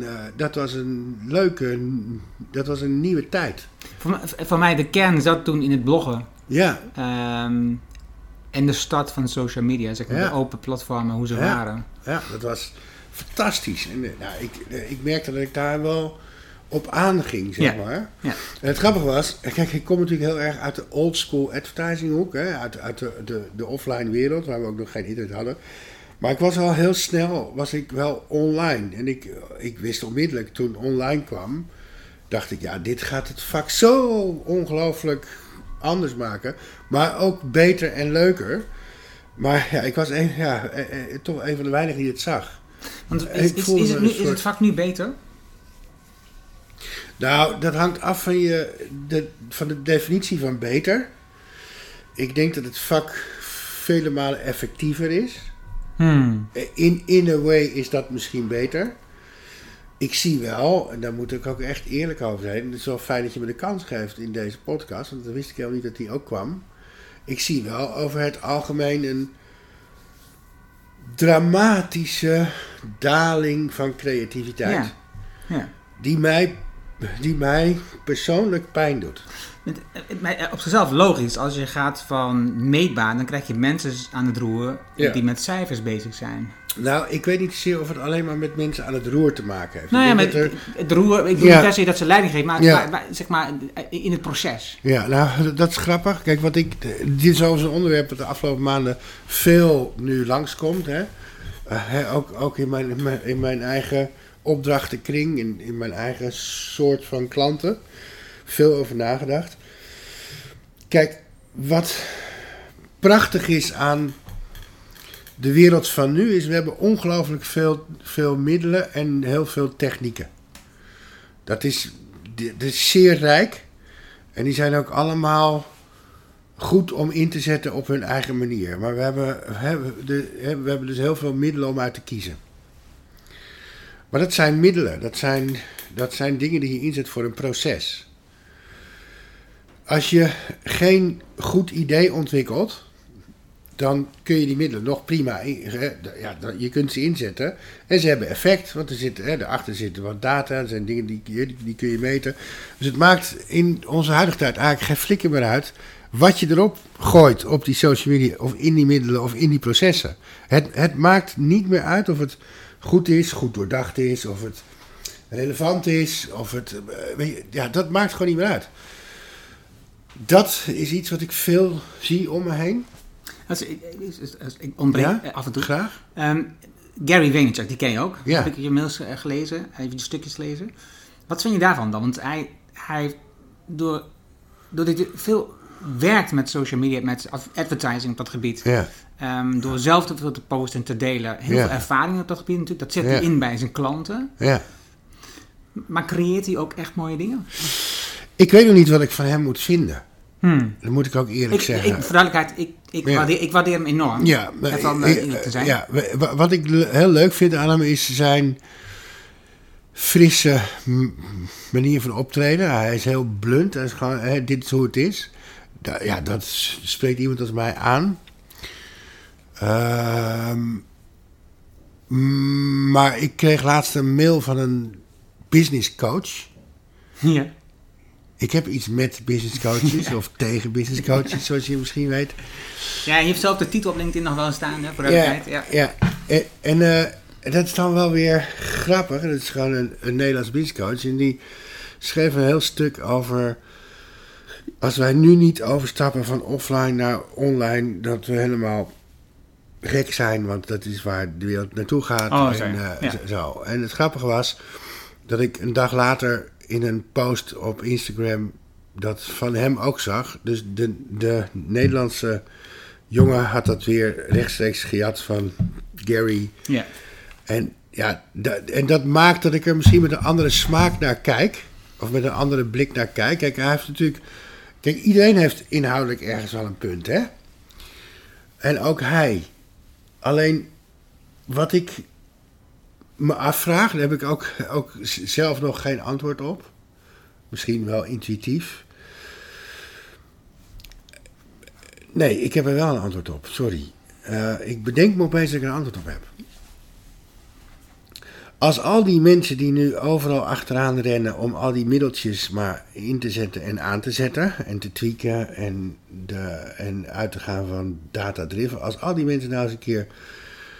was een nieuwe tijd. Voor mij, de kern zat toen in het bloggen. Ja. En de start van social media, zeg maar, de open platformen, hoe ze waren. Ja, dat was fantastisch. En ik merkte dat ik daar wel op aanging, zeg maar. Ja. En het grappige was, kijk, ik kom natuurlijk heel erg uit de old school advertising hoek, hè, uit de offline wereld, waar we ook nog geen internet hadden. Maar ik was al heel snel, wel online. En ik wist onmiddellijk, toen online kwam, dacht ik, ja, dit gaat het vak zo ongelooflijk anders maken. Maar ook beter en leuker. Maar ja, ik was toch een van de weinigen die het zag. Want is het vak nu beter? Nou, dat hangt af van de definitie van beter. Ik denk dat het vak vele malen effectiever is. In a way is dat misschien beter. Ik zie wel, en daar moet ik ook echt eerlijk over zijn. Het is wel fijn dat je me de kans geeft in deze podcast, want dan wist ik helemaal niet dat die ook kwam. Ik zie wel over het algemeen een dramatische daling van creativiteit. Ja. Die mij persoonlijk pijn doet. Op zichzelf logisch, als je gaat van meetbaar, dan krijg je mensen aan het roer die met cijfers bezig zijn. Nou, ik weet niet zozeer of het alleen maar met mensen aan het roer te maken heeft. Nou ja, met het roer, ik bedoel niet per se dat ze leiding geven, maar zeg maar in het proces. Ja, nou, dat is grappig. Kijk, dit is overigens een onderwerp dat de afgelopen maanden veel nu langskomt. Ook in mijn eigen opdrachtenkring, in mijn eigen soort van klanten. Veel over nagedacht. Kijk, wat prachtig is aan de wereld van nu is, we hebben ongelooflijk veel middelen en heel veel technieken. Dat is zeer rijk. En die zijn ook allemaal goed om in te zetten op hun eigen manier. Maar we hebben dus heel veel middelen om uit te kiezen. Maar dat zijn middelen. Dat zijn dingen die je inzet voor een proces. Als je geen goed idee ontwikkelt, dan kun je die middelen nog prima, je kunt ze inzetten en ze hebben effect, want daarachter zitten wat data, er zijn dingen die kun je meten. Dus het maakt in onze huidige tijd eigenlijk geen flikker meer uit wat je erop gooit op die social media of in die middelen of in die processen. Het maakt niet meer uit of het goed is, goed doordacht is, of het relevant is, of het, dat maakt gewoon niet meer uit. Dat is iets wat ik veel zie om me heen. Ik ontbreek af en toe. Graag. Gary Vaynerchuk, die ken je ook. Ja. Heb ik je mails gelezen, even de stukjes gelezen. Wat vind je daarvan dan? Want hij doordat hij veel werkt met social media, met advertising op dat gebied. Ja. Door zelf te veel te posten en te delen. Heel veel ervaring op dat gebied natuurlijk. Dat zet hij in bij zijn klanten. Ja. Maar creëert hij ook echt mooie dingen? Ik weet nog niet wat ik van hem moet vinden. Dat moet ik ook eerlijk zeggen. Voor duidelijkheid, ik waardeer hem enorm. Ja, te zijn. Ja, wat ik heel leuk vind aan hem is zijn frisse manier van optreden. Hij is heel blunt. Hij is gewoon, dit is hoe het is. Dat spreekt iemand als mij aan. Maar ik kreeg laatst een mail van een business coach. Ja. Ik heb iets met business coaches of tegen business coaches, zoals je misschien weet. Ja, je hebt zelf de titel op LinkedIn nog wel staan, hè, voor de tijd. Ja. En dat is dan wel weer grappig. Dat is gewoon een Nederlands business coach. En die schreef een heel stuk over, als wij nu niet overstappen van offline naar online, dat we helemaal gek zijn, want dat is waar de wereld naartoe gaat. Zo. En het grappige was dat ik een dag later in een post op Instagram dat van hem ook zag. Dus de Nederlandse jongen had dat weer rechtstreeks gejat van Gary. Ja. En dat maakt dat ik er misschien met een andere smaak naar kijk. Of met een andere blik naar kijk. Kijk, hij heeft natuurlijk... Kijk, iedereen heeft inhoudelijk ergens wel een punt, hè? En ook hij. Alleen, wat ik me afvraag, daar heb ik ook zelf nog geen antwoord op. Misschien wel intuïtief. Nee, ik heb er wel een antwoord op, sorry. Ik bedenk me opeens dat ik er een antwoord op heb. Als al die mensen die nu overal achteraan rennen om al die middeltjes maar in te zetten en aan te zetten en te tweaken en uit te gaan van data-driven, als al die mensen nou eens een keer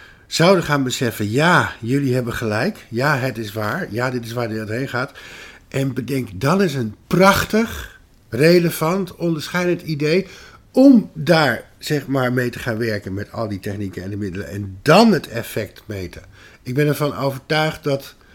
zouden gaan beseffen, ja, jullie hebben gelijk, ja, het is waar, ja, dit is waar dit heen gaat. En bedenk dan eens een prachtig, relevant, onderscheidend idee om daar zeg maar mee te gaan werken met al die technieken en de middelen en dan het effect meten. Ik ben ervan overtuigd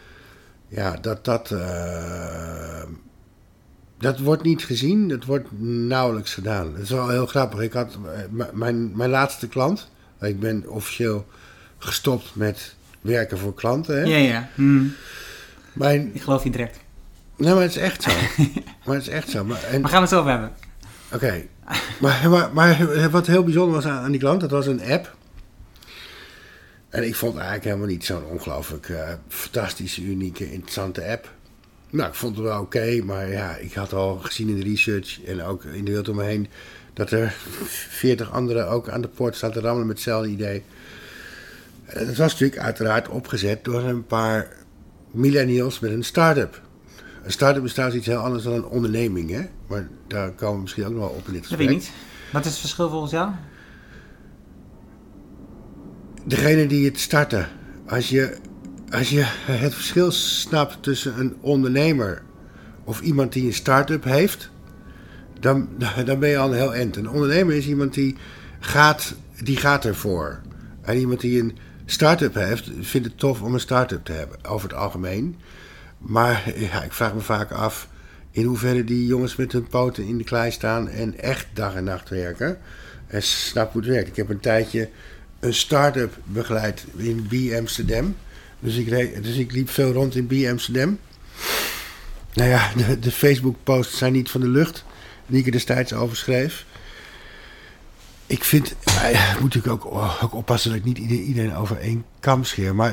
dat wordt niet gezien, dat wordt nauwelijks gedaan. Dat is wel heel grappig. Ik had mijn laatste klant, ik ben officieel gestopt met werken voor klanten. Hè? Ja. Ik geloof je direct. Nee, maar het is echt zo. Maar gaan we het zo over hebben? Oké. Maar wat heel bijzonder was aan die klant, dat was een app. En ik vond eigenlijk helemaal niet zo'n ongelooflijk fantastische, unieke, interessante app. Nou, ik vond het wel oké, maar ja, ik had al gezien in de research en ook in de wereld om me heen dat er 40 anderen ook aan de poort staan te rammelen met hetzelfde idee. En het was natuurlijk uiteraard opgezet door een paar millennials met een start-up. Een start-up is trouwens iets heel anders dan een onderneming, hè? Maar daar komen we misschien ook nog wel op in dit gesprek. Dat weet ik niet. Wat is het verschil volgens jou? Degene die het starten. Als je het verschil snapt tussen een ondernemer of iemand die een start-up heeft, dan ben je al een heel eind. Een ondernemer is iemand die gaat ervoor. En iemand die een start-up heeft, vindt het tof om een start-up te hebben, over het algemeen. Maar ja, ik vraag me vaak af in hoeverre die jongens met hun poten in de klei staan en echt dag en nacht werken. En snap hoe het werkt. Ik heb een tijdje een start-up begeleid in B Amsterdam. Dus ik liep veel rond in B Amsterdam. Nou ja, de Facebook-posts zijn niet van de lucht, die ik er destijds over schreef. Ik vind, moet natuurlijk ook oppassen dat ik niet iedereen over één kam scheer. Maar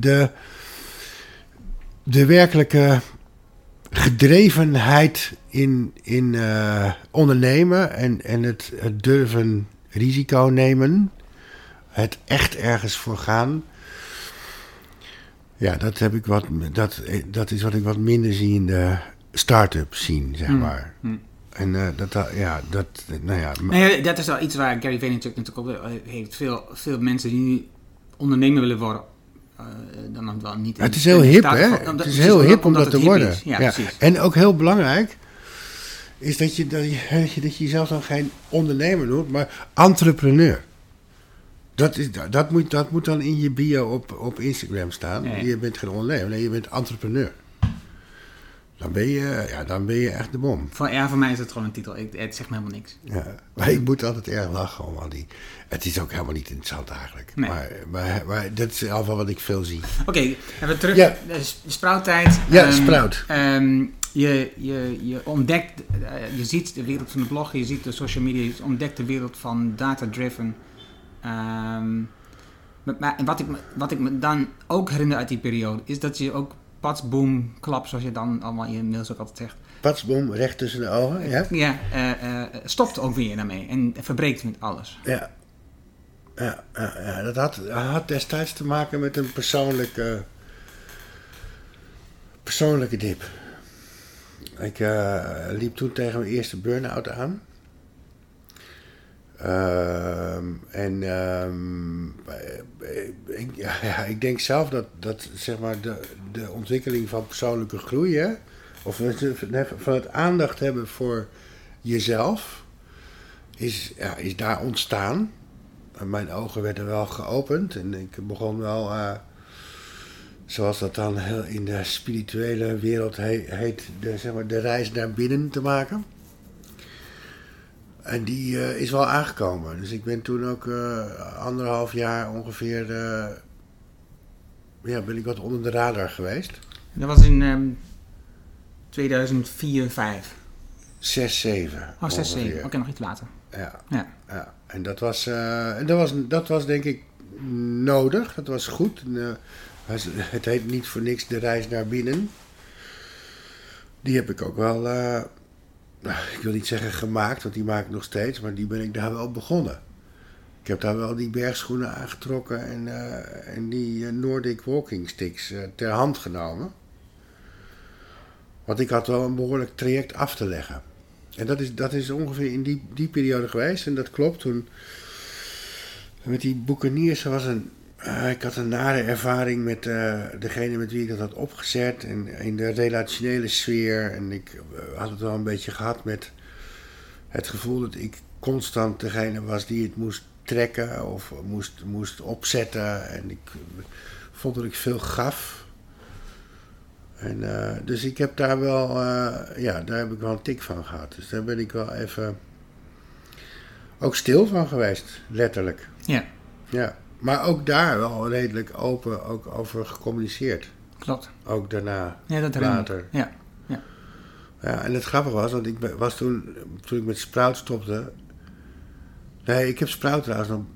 de werkelijke gedrevenheid in ondernemen en het durven risico nemen, het echt ergens voor gaan, ja, dat is wat ik wat minder zie in de start-up scene, zeg maar. En dat is wel iets waar Gary Vaynerchuk natuurlijk ook heeft. Veel mensen die nu ondernemer willen worden, dan wel niet. Het is heel hip, hè? Het is heel hip om dat te worden. Ja. En ook heel belangrijk is dat je jezelf dan geen ondernemer noemt, maar entrepreneur. Dat moet dan in je bio op Instagram staan. Ja. Je bent geen ondernemer, nee, je bent entrepreneur. Dan ben je echt de bom. Voor mij is het gewoon een titel. Het zegt me helemaal niks. Ja, maar ik moet altijd erg lachen om al die. Het is ook helemaal niet interessant eigenlijk. Nee. Maar dat is al wat ik veel zie. Oké, even terug. Ja. De sprouttijd. Ja, sprout. Je ontdekt, je ziet de wereld van de blog, je ziet de social media, je ontdekt de wereld van data-driven. Maar wat ik me dan ook herinner uit die periode, is dat je ook pats, boom, klap, zoals je dan allemaal in je mails ook altijd zegt. Pats, boom, recht tussen de ogen, ja? Ja, stopt ook weer daarmee en verbreekt met alles. Ja. Dat had destijds te maken met een persoonlijke dip. Ik liep toen tegen mijn eerste burn-out aan. Ik denk zelf dat zeg maar de ontwikkeling van persoonlijke groei, hè, of van het aandacht hebben voor jezelf, is daar ontstaan. En mijn ogen werden wel geopend en ik begon wel, zoals dat dan heel in de spirituele wereld heet, de reis naar binnen te maken. En die is wel aangekomen. Dus ik ben toen ook 1,5 jaar ongeveer, ben ik wat onder de radar geweest. Dat was in 2004, 5? 6, 7. Oh, 6, 7. Oké, nog iets later. Ja. En dat was denk ik nodig. Dat was goed. Het heet niet voor niks de reis naar binnen. Die heb ik ook wel, ik wil niet zeggen gemaakt, want die maak ik nog steeds, maar die ben ik daar wel begonnen. Ik heb daar wel die bergschoenen aangetrokken en die Nordic walking sticks ter hand genomen. Want ik had wel een behoorlijk traject af te leggen. En dat is ongeveer in die periode geweest. En dat klopt. Toen met die boekeniers was Ik had een nare ervaring met degene met wie ik dat had opgezet. En in de relationele sfeer. En ik had het wel een beetje gehad met het gevoel dat ik constant degene was die het moest trekken of moest opzetten. En ik vond dat ik veel gaf. En, dus ik heb daar wel, daar heb ik wel een tik van gehad. Dus daar ben ik wel even ook stil van geweest, letterlijk. Ja. Ja, maar ook daar wel redelijk open ook over gecommuniceerd. Klopt. Ook daarna, Ja, dat later. Ja. Ja, en het grappige was, want ik was toen ik met Sprout stopte. Nee, ik heb Sprout trouwens nog.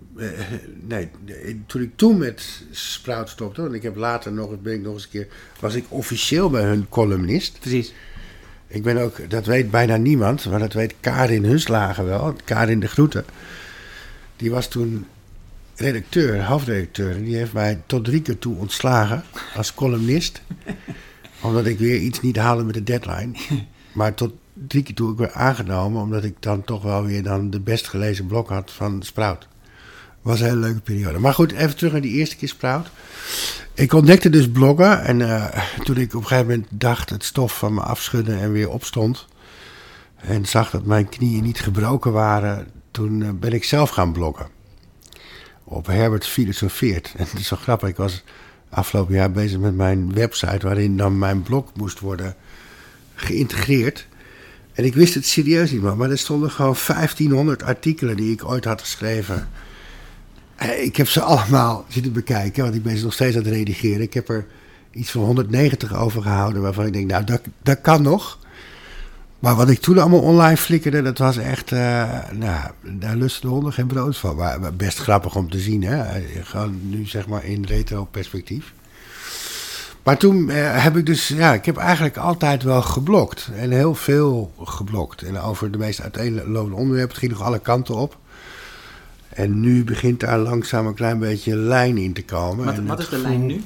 Toen ik met Sprout stopte, want ik heb later nog eens een keer. Was ik officieel bij hun columnist. Precies. Ik ben ook, dat weet bijna niemand, maar dat weet Karin Huslager wel. Karin de Groeten. Die was toen hoofdredacteur. En die heeft mij tot 3 keer toe ontslagen als columnist. Omdat ik weer iets niet haalde met de deadline. Maar tot 3 keer toe ik werd aangenomen, omdat ik dan toch wel weer dan de best gelezen blog had van Sprout. Was een hele leuke periode. Maar goed, even terug naar die eerste keer Sprout. Ik ontdekte dus bloggen. En toen ik op een gegeven moment dacht het stof van me afschudden en weer opstond. En zag dat mijn knieën niet gebroken waren. Toen ben ik zelf gaan bloggen. Op Herbert filosofeert. En het is wel grappig. Ik was afgelopen jaar bezig met mijn website, waarin dan mijn blog moest worden geïntegreerd. En ik wist het serieus niet, maar er stonden gewoon 1500 artikelen die ik ooit had geschreven. Ik heb ze allemaal zitten bekijken, want ik ben ze nog steeds aan het redigeren. Ik heb er iets van 190 overgehouden, waarvan ik denk, nou, dat kan nog. Maar wat ik toen allemaal online flikkerde, dat was echt, daar lusten de honden geen brood van. Maar best grappig om te zien, hè. Gewoon nu zeg maar in retro perspectief. Maar toen heb ik dus, ik heb eigenlijk altijd wel geblokt. En heel veel geblokt. En over de meest uiteenlopende onderwerpen, het ging nog alle kanten op. En nu begint daar langzaam een klein beetje een lijn in te komen. Wat is de lijn nu?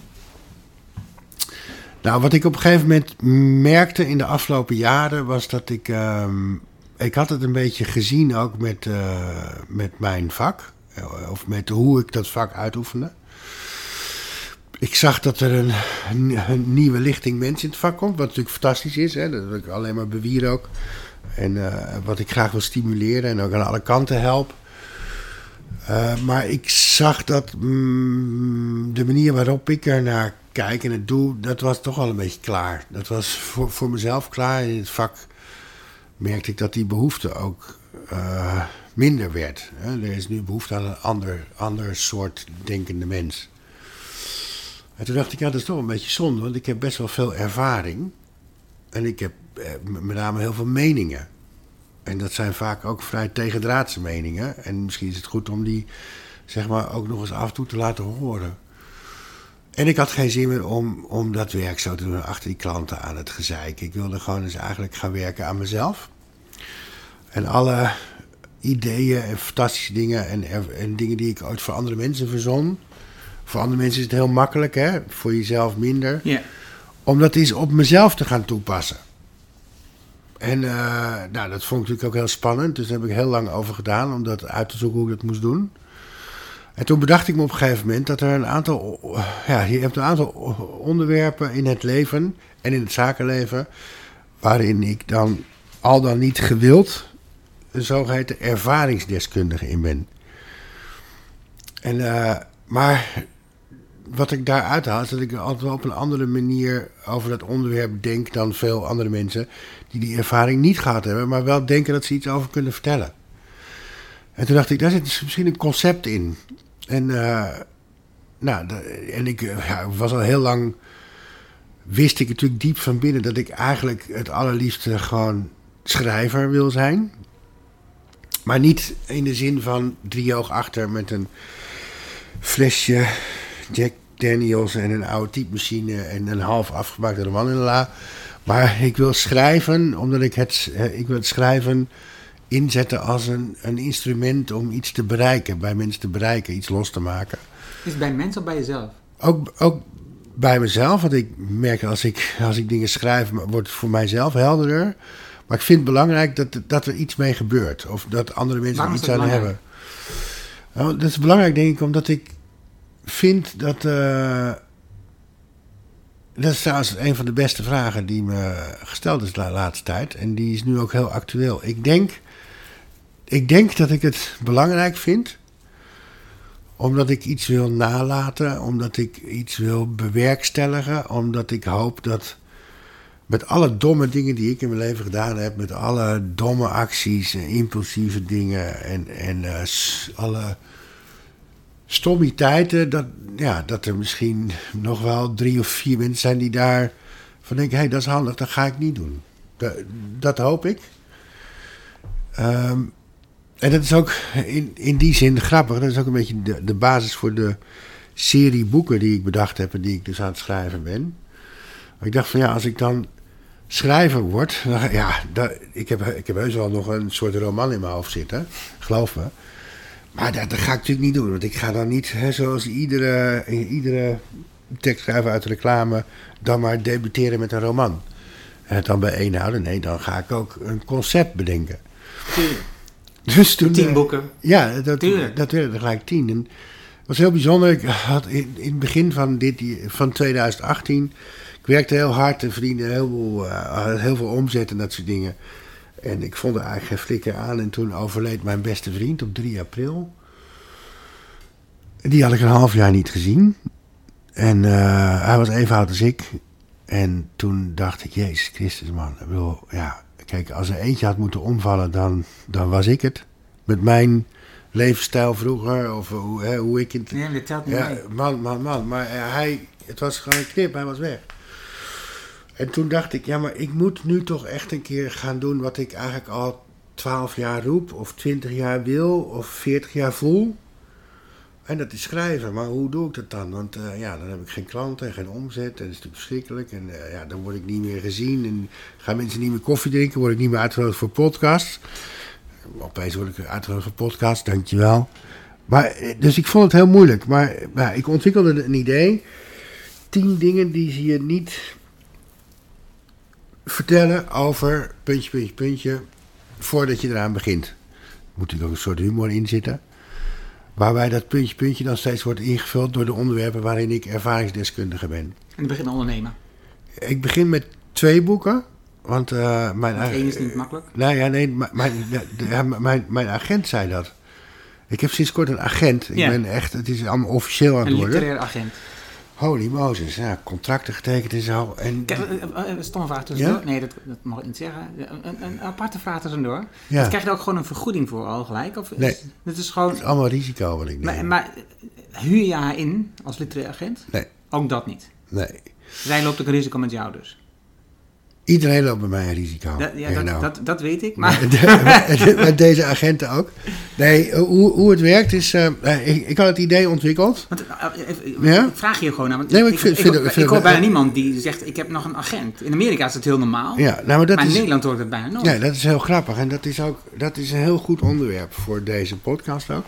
Nou, wat ik op een gegeven moment merkte in de afgelopen jaren was dat ik had het een beetje gezien ook met mijn vak. Of met hoe ik dat vak uitoefende. Ik zag dat er een nieuwe lichting mensen in het vak komt. Wat natuurlijk fantastisch is. Hè? Dat ik alleen maar bewier ook. En wat ik graag wil stimuleren en ook aan alle kanten help. Maar ik zag dat de manier waarop ik er naar kijk en het doe, dat was toch wel een beetje klaar. Dat was voor mezelf klaar. In het vak merkte ik dat die behoefte ook minder werd. Hè? Er is nu behoefte aan een ander soort denkende mens. En toen dacht ik, dat is toch een beetje zonde, want ik heb best wel veel ervaring. En ik heb met name heel veel meningen. En dat zijn vaak ook vrij tegendraadse meningen. En misschien is het goed om die, zeg maar, ook nog eens af en toe te laten horen. En ik had geen zin meer om dat werk zo te doen achter die klanten aan het gezeik. Ik wilde gewoon eens eigenlijk gaan werken aan mezelf. En alle ideeën en fantastische dingen en dingen die ik ooit voor andere mensen verzon. Voor andere mensen is het heel makkelijk, hè? Voor jezelf minder. Yeah. Om dat eens op mezelf te gaan toepassen. En dat vond ik natuurlijk ook heel spannend. Dus daar heb ik heel lang over gedaan om dat uit te zoeken hoe ik dat moest doen. En toen bedacht ik me op een gegeven moment dat er een aantal... je hebt een aantal onderwerpen in het leven en in het zakenleven waarin ik dan al dan niet gewild een zogeheten ervaringsdeskundige in ben. En, maar wat ik daaruit haal is dat ik altijd wel op een andere manier over dat onderwerp denk dan veel andere mensen die ervaring niet gehad hebben, maar wel denken dat ze iets over kunnen vertellen. En toen dacht ik, daar zit misschien een concept in. En, ik was al heel lang, wist ik natuurlijk diep van binnen dat ik eigenlijk het allerliefste gewoon schrijver wil zijn. Maar niet in de zin van driehoog achter met een flesje Jack Daniels en een oude typemachine en een half afgemaakte roman in de la. Maar ik wil schrijven, omdat ik wil het schrijven inzetten als een instrument om iets te bereiken, bij mensen te bereiken, iets los te maken. Is het bij mensen of bij jezelf? Ook bij mezelf, want ik merk als ik dingen schrijf, wordt het voor mijzelf helderder. Maar ik vind het belangrijk dat er iets mee gebeurt. Of dat andere mensen er iets aan hebben. Nou, dat is belangrijk, denk ik, omdat ik vind dat... dat is trouwens een van de beste vragen die me gesteld is de laatste tijd. En die is nu ook heel actueel. Ik denk dat ik het belangrijk vind, omdat ik iets wil nalaten, omdat ik iets wil bewerkstelligen, omdat ik hoop dat met alle domme dingen die ik in mijn leven gedaan heb, met alle domme acties en impulsieve dingen en alle stommiteiten, dat er misschien nog wel 3 of 4 mensen zijn die daar van denken, hé, dat is handig, dat ga ik niet doen. Dat hoop ik. En dat is ook in die zin grappig. Dat is ook een beetje de basis voor de serie boeken die ik bedacht heb en die ik dus aan het schrijven ben. Ik dacht van ja, als ik dan schrijver word, ik heb heus wel nog een soort roman in mijn hoofd zitten, geloof me. Maar dat ga ik natuurlijk niet doen, want ik ga dan niet, zoals iedere tekstschrijver uit reclame, dan maar debuteren met een roman. En het dan bij één houden. Nee, dan ga ik ook een concept bedenken. Dus toen, 10 boeken. Ja, dat werden er gelijk 10. En het was heel bijzonder. Ik had in het begin van 2018... Ik werkte heel hard en verdiende heel veel omzet en dat soort dingen. En ik vond er eigenlijk geen flikker aan. En toen overleed mijn beste vriend op 3 april. Die had ik een half jaar niet gezien. En hij was even oud als ik. En toen dacht ik, Jezus Christus man. Ik bedoel, ja, kijk, als er eentje had moeten omvallen, dan was ik het. Met mijn levensstijl vroeger, of hoe ik het... Ja, dit telt niet mee. Man. Maar het was gewoon een knip, hij was weg. En toen dacht ik, ja, maar ik moet nu toch echt een keer gaan doen wat ik eigenlijk al 12 jaar roep, of 20 jaar wil, of 40 jaar voel. En dat is schrijven. Maar hoe doe ik dat dan? Want dan heb ik geen klanten en geen omzet. En dat is natuurlijk verschrikkelijk. En dan word ik niet meer gezien. En gaan mensen niet meer koffie drinken. Word ik niet meer uitgenodigd voor podcasts. Opeens word ik uitgenodigd voor podcasts. Dankjewel. Maar, dus ik vond het heel moeilijk. Maar ik ontwikkelde een idee. 10 dingen die je niet vertellen over puntje, voordat je eraan begint. Er moet natuurlijk ook een soort humor in zitten. Waarbij dat puntje dan steeds wordt ingevuld door de onderwerpen waarin ik ervaringsdeskundige ben. En je begint ondernemen? Ik begin met 2 boeken. Want één is niet makkelijk? Mijn agent zei dat. Ik heb sinds kort een agent. Ik ben echt, het is allemaal officieel aan het worden. Een literair agent. Holy Moses, ja, contracten getekend en zo. Stomme vraag tussendoor. Ja? Nee, dat mag ik niet zeggen. Een aparte vraag tussendoor. Ja. Krijg je er ook gewoon een vergoeding voor al gelijk? Of nee, het is gewoon... Het is allemaal risico wat ik neem. Maar huur je haar in als literair agent? Nee. Ook dat niet? Nee. Zij loopt ook een risico met jou dus? Iedereen loopt bij mij een risico. Dat weet ik. Maar met deze agenten ook. Nee, hoe het werkt is... ik had het idee ontwikkeld. Ik vraag je gewoon aan. Ik hoor bijna niemand die zegt, ik heb nog een agent. In Amerika is het heel normaal. Ja, maar in Nederland hoort het bijna nooit. Ja, dat is heel grappig. En dat is een heel goed onderwerp voor deze podcast ook.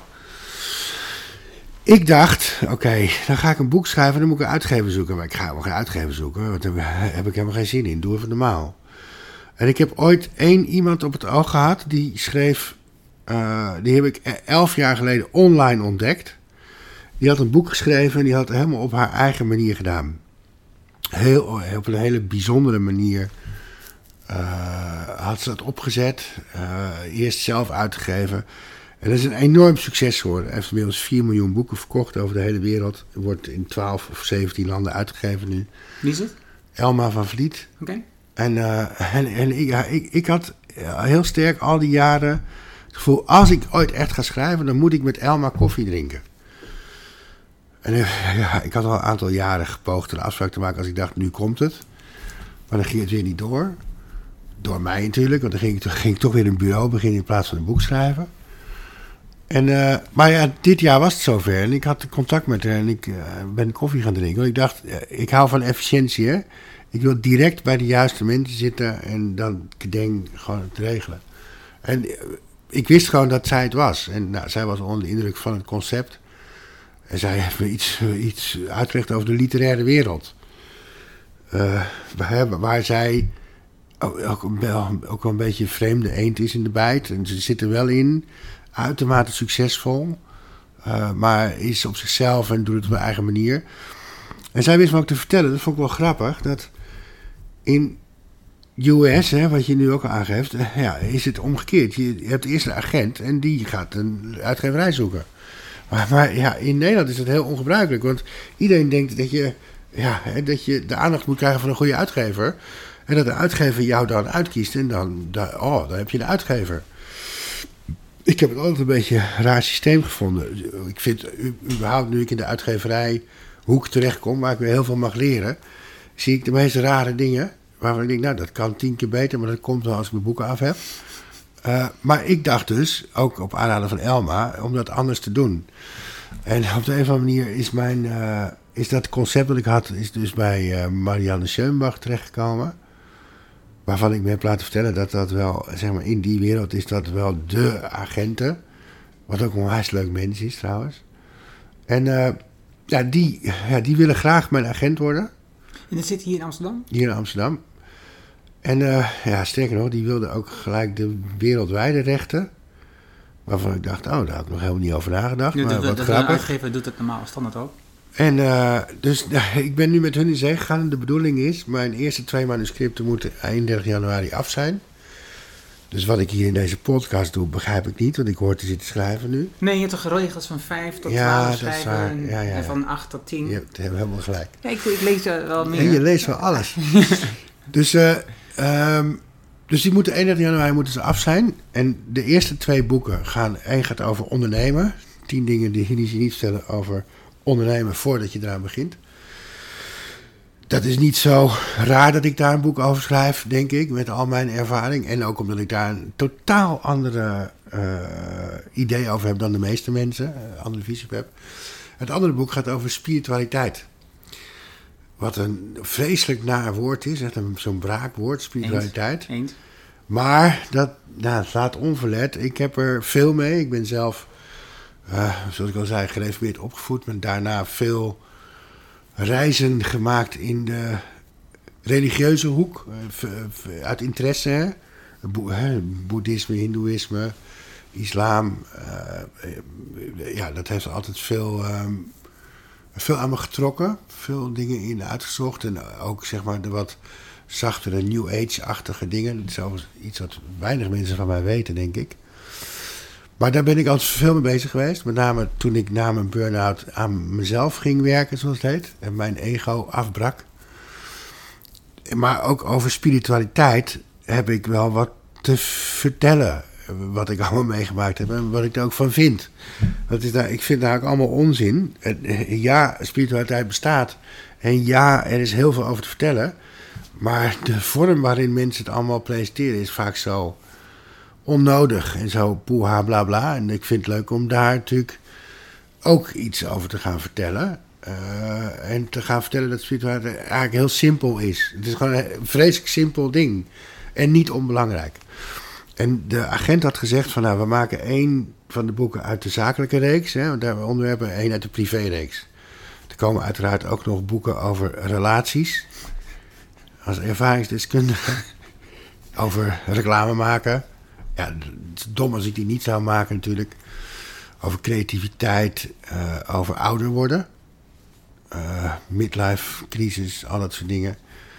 Ik dacht, oké, dan ga ik een boek schrijven, dan moet ik een uitgever zoeken. Maar ik ga helemaal geen uitgever zoeken, want daar heb ik helemaal geen zin in. Doe even normaal. En ik heb ooit iemand op het oog gehad, die schreef, die heb ik 11 jaar geleden online ontdekt. Die had een boek geschreven en die had het helemaal op haar eigen manier gedaan. Op een hele bijzondere manier had ze dat opgezet, eerst zelf uitgegeven. En dat is een enorm succes geworden. Hij heeft inmiddels 4 miljoen boeken verkocht over de hele wereld. Wordt in 12 of 17 landen uitgegeven nu. Wie is het? Elma van Vliet. Oké. En ik had heel sterk al die jaren het gevoel, als ik ooit echt ga schrijven, dan moet ik met Elma koffie drinken. En ik had al een aantal jaren gepoogd een afspraak te maken als ik dacht, nu komt het. Maar dan ging het weer niet door. Door mij natuurlijk, want dan ging ik toch weer een bureau beginnen in plaats van een boek schrijven. Maar ja, dit jaar was het zover en ik had contact met haar en ik ben koffie gaan drinken. Want ik dacht, ik hou van efficiëntie, hè. Ik wil direct bij de juiste mensen zitten en dan gewoon het regelen. En ik wist gewoon dat zij het was. En zij was onder de indruk van het concept. En zij heeft me iets uitgelegd over de literaire wereld. Waar zij ook wel een beetje een vreemde eend is in de bijt. En ze zit er wel in. Uitermate succesvol. Maar is op zichzelf en doet het op zijn eigen manier. En zij wist me ook te vertellen, dat vond ik wel grappig, dat in US, wat je nu ook al aangeeft, is het omgekeerd. Je hebt eerst een agent en die gaat een uitgeverij zoeken. Maar in Nederland is het heel ongebruikelijk, want iedereen denkt dat je de aandacht moet krijgen van een goede uitgever. En dat de uitgever jou dan uitkiest en dan heb je de uitgever. Ik heb het altijd een beetje een raar systeem gevonden. Ik vind überhaupt, nu ik in de uitgeverijhoek terechtkom, waar ik weer heel veel mag leren, zie ik de meest rare dingen, waarvan ik denk, nou, dat kan 10 keer beter, maar dat komt wel als ik mijn boeken af heb. Maar ik dacht dus, ook op aanraden van Elma, om dat anders te doen. En op de een of andere manier is dat concept dat ik had, is dus bij Marianne Schoenbach terechtgekomen. Waarvan ik me heb laten vertellen dat dat wel, zeg maar, in die wereld is dat wel de agenten. Wat ook een onwijs leuk mens is trouwens. En die willen graag mijn agent worden. En dat zit hier in Amsterdam? Hier in Amsterdam. En sterker nog, die wilden ook gelijk de wereldwijde rechten. Waarvan ik dacht, daar had ik nog helemaal niet over nagedacht. Maar wat grappig. Een uitgever doet het normaal standaard ook. En dus ik ben nu met hun in zee gegaan. De bedoeling is, mijn eerste 2 manuscripten moeten 31 januari af zijn. Dus wat ik hier in deze podcast doe, begrijp ik niet. Want ik hoor te zitten schrijven nu. Nee, je hebt toch geregeld van 5 tot 12 schrijven. En van 8 tot 10. Je hebt helemaal gelijk. Ja, ik lees wel meer. En je leest wel alles. Dus die moeten 31 januari moeten ze af zijn. En de eerste 2 boeken één gaat over ondernemen. 10 dingen die je niet vertellen over ondernemen voordat je eraan begint. Dat is niet zo raar dat ik daar een boek over schrijf, denk ik, met al mijn ervaring. En ook omdat ik daar een totaal andere idee over heb dan de meeste mensen, andere visie op heb. Het andere boek gaat over spiritualiteit. Wat een vreselijk naar woord is, echt zo'n braakwoord, spiritualiteit. Eens. Maar dat laat onverlet. Ik heb er veel mee. Ik ben zelf, zoals ik al zei, gereformeerd opgevoed. Maar daarna veel reizen gemaakt in de religieuze hoek. Uit interesse. Boeddhisme, hindoeïsme, islam. Dat heeft altijd veel aan me getrokken. Veel dingen in uitgezocht. En ook zeg maar de wat zachtere New Age-achtige dingen. Dat is overigens iets wat weinig mensen van mij weten, denk ik. Maar daar ben ik altijd veel mee bezig geweest. Met name toen ik na mijn burn-out aan mezelf ging werken, zoals het heet. En mijn ego afbrak. Maar ook over spiritualiteit heb ik wel wat te vertellen. Wat ik allemaal meegemaakt heb en wat ik er ook van vind. Ik vind daar ook allemaal onzin. Ja, spiritualiteit bestaat. En ja, er is heel veel over te vertellen. Maar de vorm waarin mensen het allemaal presenteren is vaak zo onnodig. En zo poeha bla bla. En ik vind het leuk om daar natuurlijk ook iets over te gaan vertellen. En te gaan vertellen dat spiritualiteit eigenlijk heel simpel is. Het is gewoon een vreselijk simpel ding. En niet onbelangrijk. En de agent had gezegd van, we maken 1 van de boeken uit de zakelijke reeks. Want daar hebben we onderwerpen, 1 uit de privéreeks. Er komen uiteraard ook nog boeken over relaties. Als ervaringsdeskundige. Over reclame maken. Ja, het is dom als ik die niet zou maken natuurlijk. Over creativiteit. Over ouder worden. Midlife crisis, al dat soort dingen.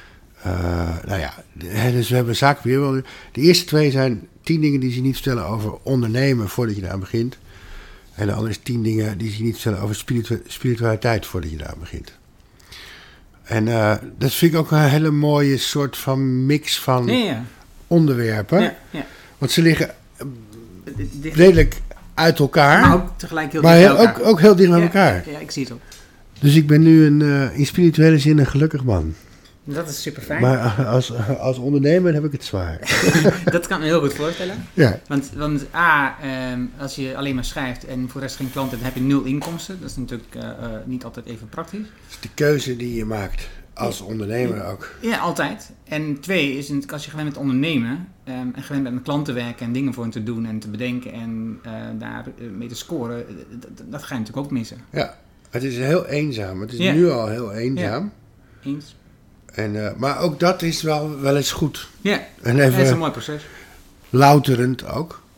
Dus we hebben zakenbeheer. De eerste 2 zijn 10 dingen die ze niet vertellen over ondernemen voordat je eraan begint. En de andere is 10 dingen die ze niet vertellen over spiritualiteit voordat je eraan begint. En dat vind ik ook een hele mooie soort van mix van onderwerpen. Ja. Want ze liggen redelijk uit elkaar. Maar ook tegelijk heel dicht bij elkaar. Ook heel dicht bij elkaar. Ja, ik zie het ook. Dus ik ben nu in spirituele zin een gelukkig man. Dat is super fijn. Maar als ondernemer heb ik het zwaar. Dat kan ik me heel goed voorstellen. Ja. Want als je alleen maar schrijft en voor de rest geen klanten, dan heb je 0 inkomsten. Dat is natuurlijk niet altijd even praktisch. Dat is de keuze die je maakt als ondernemer ook. Ja, altijd. En 2 is als je gewend bent ondernemen en gewend bent met klanten te werken en dingen voor hen te doen en te bedenken en daar mee te scoren, dat ga je natuurlijk ook missen. Ja, het is heel eenzaam. Het is nu al heel eenzaam. Ja. Eens. Maar ook dat is wel eens goed. Ja, en even dat is een mooi proces. Louterend ook.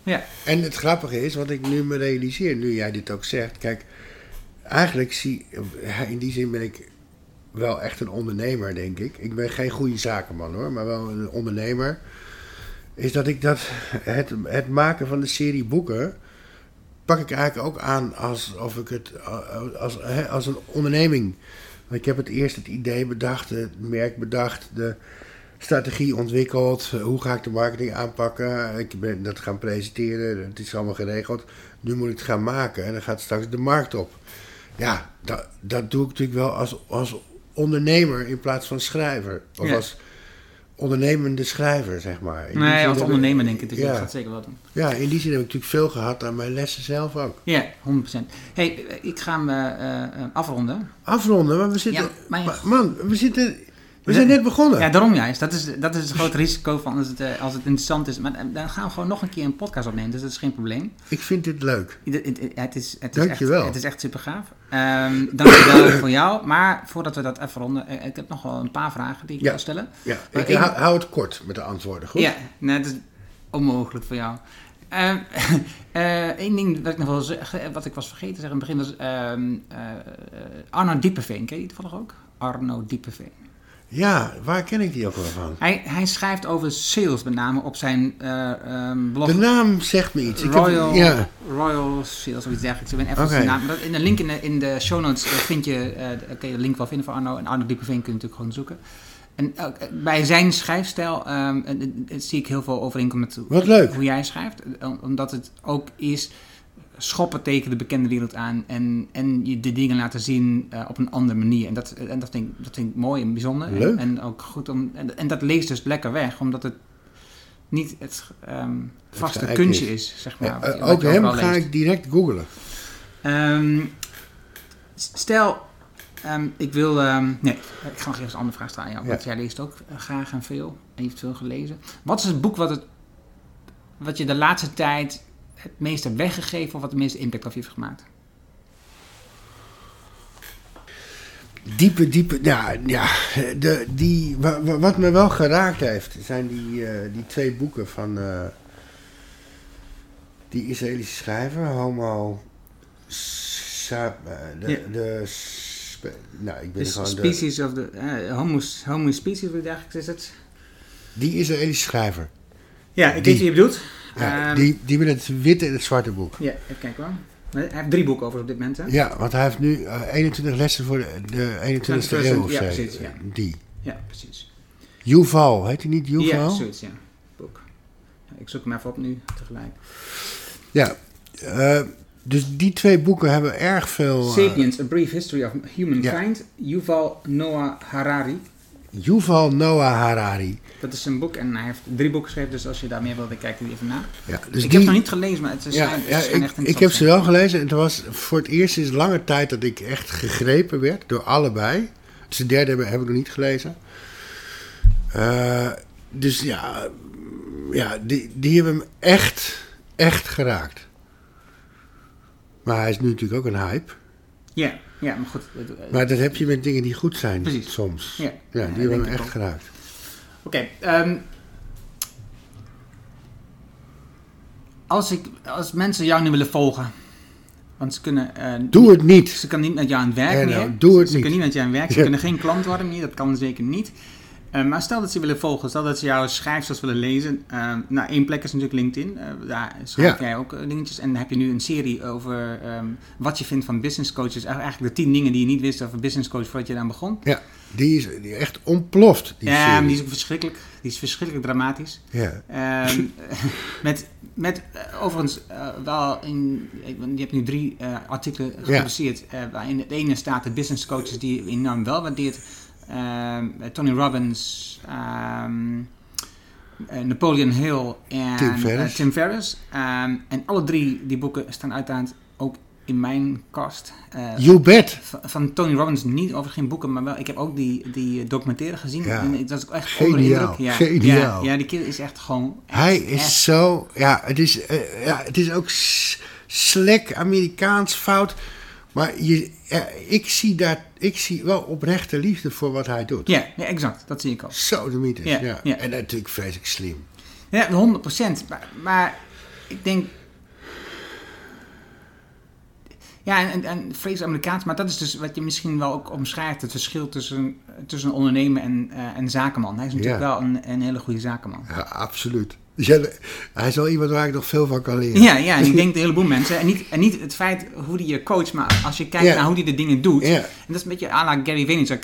Ja. En het grappige is, wat ik nu me realiseer, nu jij dit ook zegt. Kijk, eigenlijk in die zin ben ik wel echt een ondernemer, denk ik. Ik ben geen goede zakenman hoor, maar wel een ondernemer. Is dat ik het maken van de serie boeken pak ik eigenlijk ook aan alsof ik het als een onderneming. Ik heb het idee bedacht, het merk bedacht, de strategie ontwikkeld. Hoe ga ik de marketing aanpakken? Ik ben dat gaan presenteren, het is allemaal geregeld. Nu moet ik het gaan maken en dan gaat straks de markt op. Ja, dat doe ik natuurlijk wel als ondernemer in plaats van schrijver. Of als ondernemende schrijver, zeg maar. Nee, als ondernemer denk ik, dus dat gaat zeker wel doen. Ja, in die zin heb ik natuurlijk veel gehad aan mijn lessen zelf ook. Ja, 100%. Hey, ik ga hem afronden. Afronden? Maar we zitten... Ja, maar man, we zijn net begonnen. Ja, daarom juist. Dat is het grote risico van als het interessant is. Maar dan gaan we gewoon nog een keer een podcast opnemen, dus dat is geen probleem. Ik vind dit leuk. Dankjewel. Het is echt super gaaf. Dankjewel voor jou. Maar voordat we dat even ronden, ik heb nog wel een paar vragen die ik wil stellen. Ja, ik hou het kort met de antwoorden, goed? Ja, het is onmogelijk voor jou. Eén ding wat ik nog wil zeggen, wat ik was vergeten te zeggen in het begin was Arno Diepenveen. Ken je die toevallig ook? Arno Diepenveen. Ja, waar ken ik die ook wel van? Hij schrijft over sales met name op zijn blog. De naam zegt me iets. Royal Sales of iets dergelijks. Ik ben even de naam. In de link in de show notes kun je de link wel vinden voor Arno. En Arno Diepenveen kun je natuurlijk gewoon zoeken. En bij zijn schrijfstijl zie ik heel veel overeenkomst met hoe jij schrijft. Omdat het ook is schoppen tegen de bekende wereld aan en je de dingen laten zien op een andere manier. En dat vind ik mooi en bijzonder. Leuk. En ook goed en dat leest dus lekker weg, omdat het niet het vaste kunstje is, zeg maar. Ja, ook hem ga ik direct googlen. Stel, ik ga nog even een andere vraag stellen aan jou. Want jij leest ook graag en veel. En je heeft veel gelezen. Wat is het boek wat je de laatste tijd het meest hebt weggegeven of wat de meeste impact op je heeft gemaakt? Wat me wel geraakt heeft, zijn die twee boeken van die Israëlische schrijver, Homo Species of the Homo Species, wat eigenlijk is het? Die Israëlische schrijver. Ja, ik weet wie je bedoelt. Ja, die met het witte en het zwarte boek. Ja, even kijken hoor. Hij heeft 3 boeken over op dit moment, hè? Ja, want hij heeft nu 21 lessen voor de 21ste eeuw of zo. Ja, precies, ja. Die. Ja, precies. Yuval, heet hij niet Yuval? Ja, zoiets, ja. Boek. Ja, ik zoek hem even op nu, tegelijk. Ja, dus die twee boeken hebben erg veel... Sapiens, A Brief History of Humankind. Ja. Yuval Noah Harari. Yuval Noah Harari. Dat is een boek en hij heeft 3 boeken geschreven, dus als je daar meer wil, dan kijk er even naar. Ja, dus ik heb het nog niet gelezen, maar het is echt interessant. Ik heb ze wel gelezen en het was voor het eerst sinds lange tijd dat ik echt gegrepen werd door allebei. Dus de derde heb ik nog niet gelezen. Dus die hebben hem echt geraakt. Maar hij is nu natuurlijk ook een hype. Ja, maar goed. Maar dat heb je met dingen die goed zijn. Precies. Soms. Ja, die hebben hem echt geraakt. Oké. Als mensen jou nu willen volgen, want ze kunnen... doe het niet. Ze kunnen niet met jou aan het werk meer. Doe het ze kunnen niet met jou aan het werk. Ze kunnen geen klant worden meer. Dat kan zeker niet. Maar stel dat ze willen volgen, stel dat ze jouw schrijfsels willen lezen. Één plek is natuurlijk LinkedIn. Daar schrijf jij ook dingetjes. En dan heb je nu een serie over wat je vindt van business coaches. Eigenlijk de 10 dingen die je niet wist over business coach voordat je daar begon. Ja, die is echt ontploft. Die serie. Maar die is ook verschrikkelijk. Die is verschrikkelijk dramatisch. Ja. Met overigens wel je hebt nu 3 artikelen gepubliceerd. Waarin het ene staat de business coaches die je enorm wel waardeert. Tony Robbins, Napoleon Hill en Tim Ferriss. En alle 3 die boeken staan uiteraard ook in mijn kast. You bet! Van Tony Robbins niet over geen boeken, maar wel. Ik heb ook die documentaire gezien. Ja. En dat is ook echt geniaal. Geniaal. Ja, die kerel is echt gewoon... Hij is zo... Ja, het is ook slecht Amerikaans fout. Maar ik zie wel oprechte liefde voor wat hij doet. Ja, exact. Dat zie ik ook. Zo de mythe. Ja. En natuurlijk vreselijk slim. Ja, 100%. Maar Ik denk... Ja, en vrees Amerikaans, maar dat is dus wat je misschien wel ook omschrijft. Het verschil tussen een ondernemer en zakenman. Hij is natuurlijk wel een hele goede zakenman. Ja, absoluut. Dus hij is wel iemand waar ik nog veel van kan leren. Ja, en ik denk een heleboel mensen. En niet het feit hoe hij je coacht, maar als je kijkt naar hoe hij de dingen doet. En dat is een beetje à la Gary Vaynerchuk.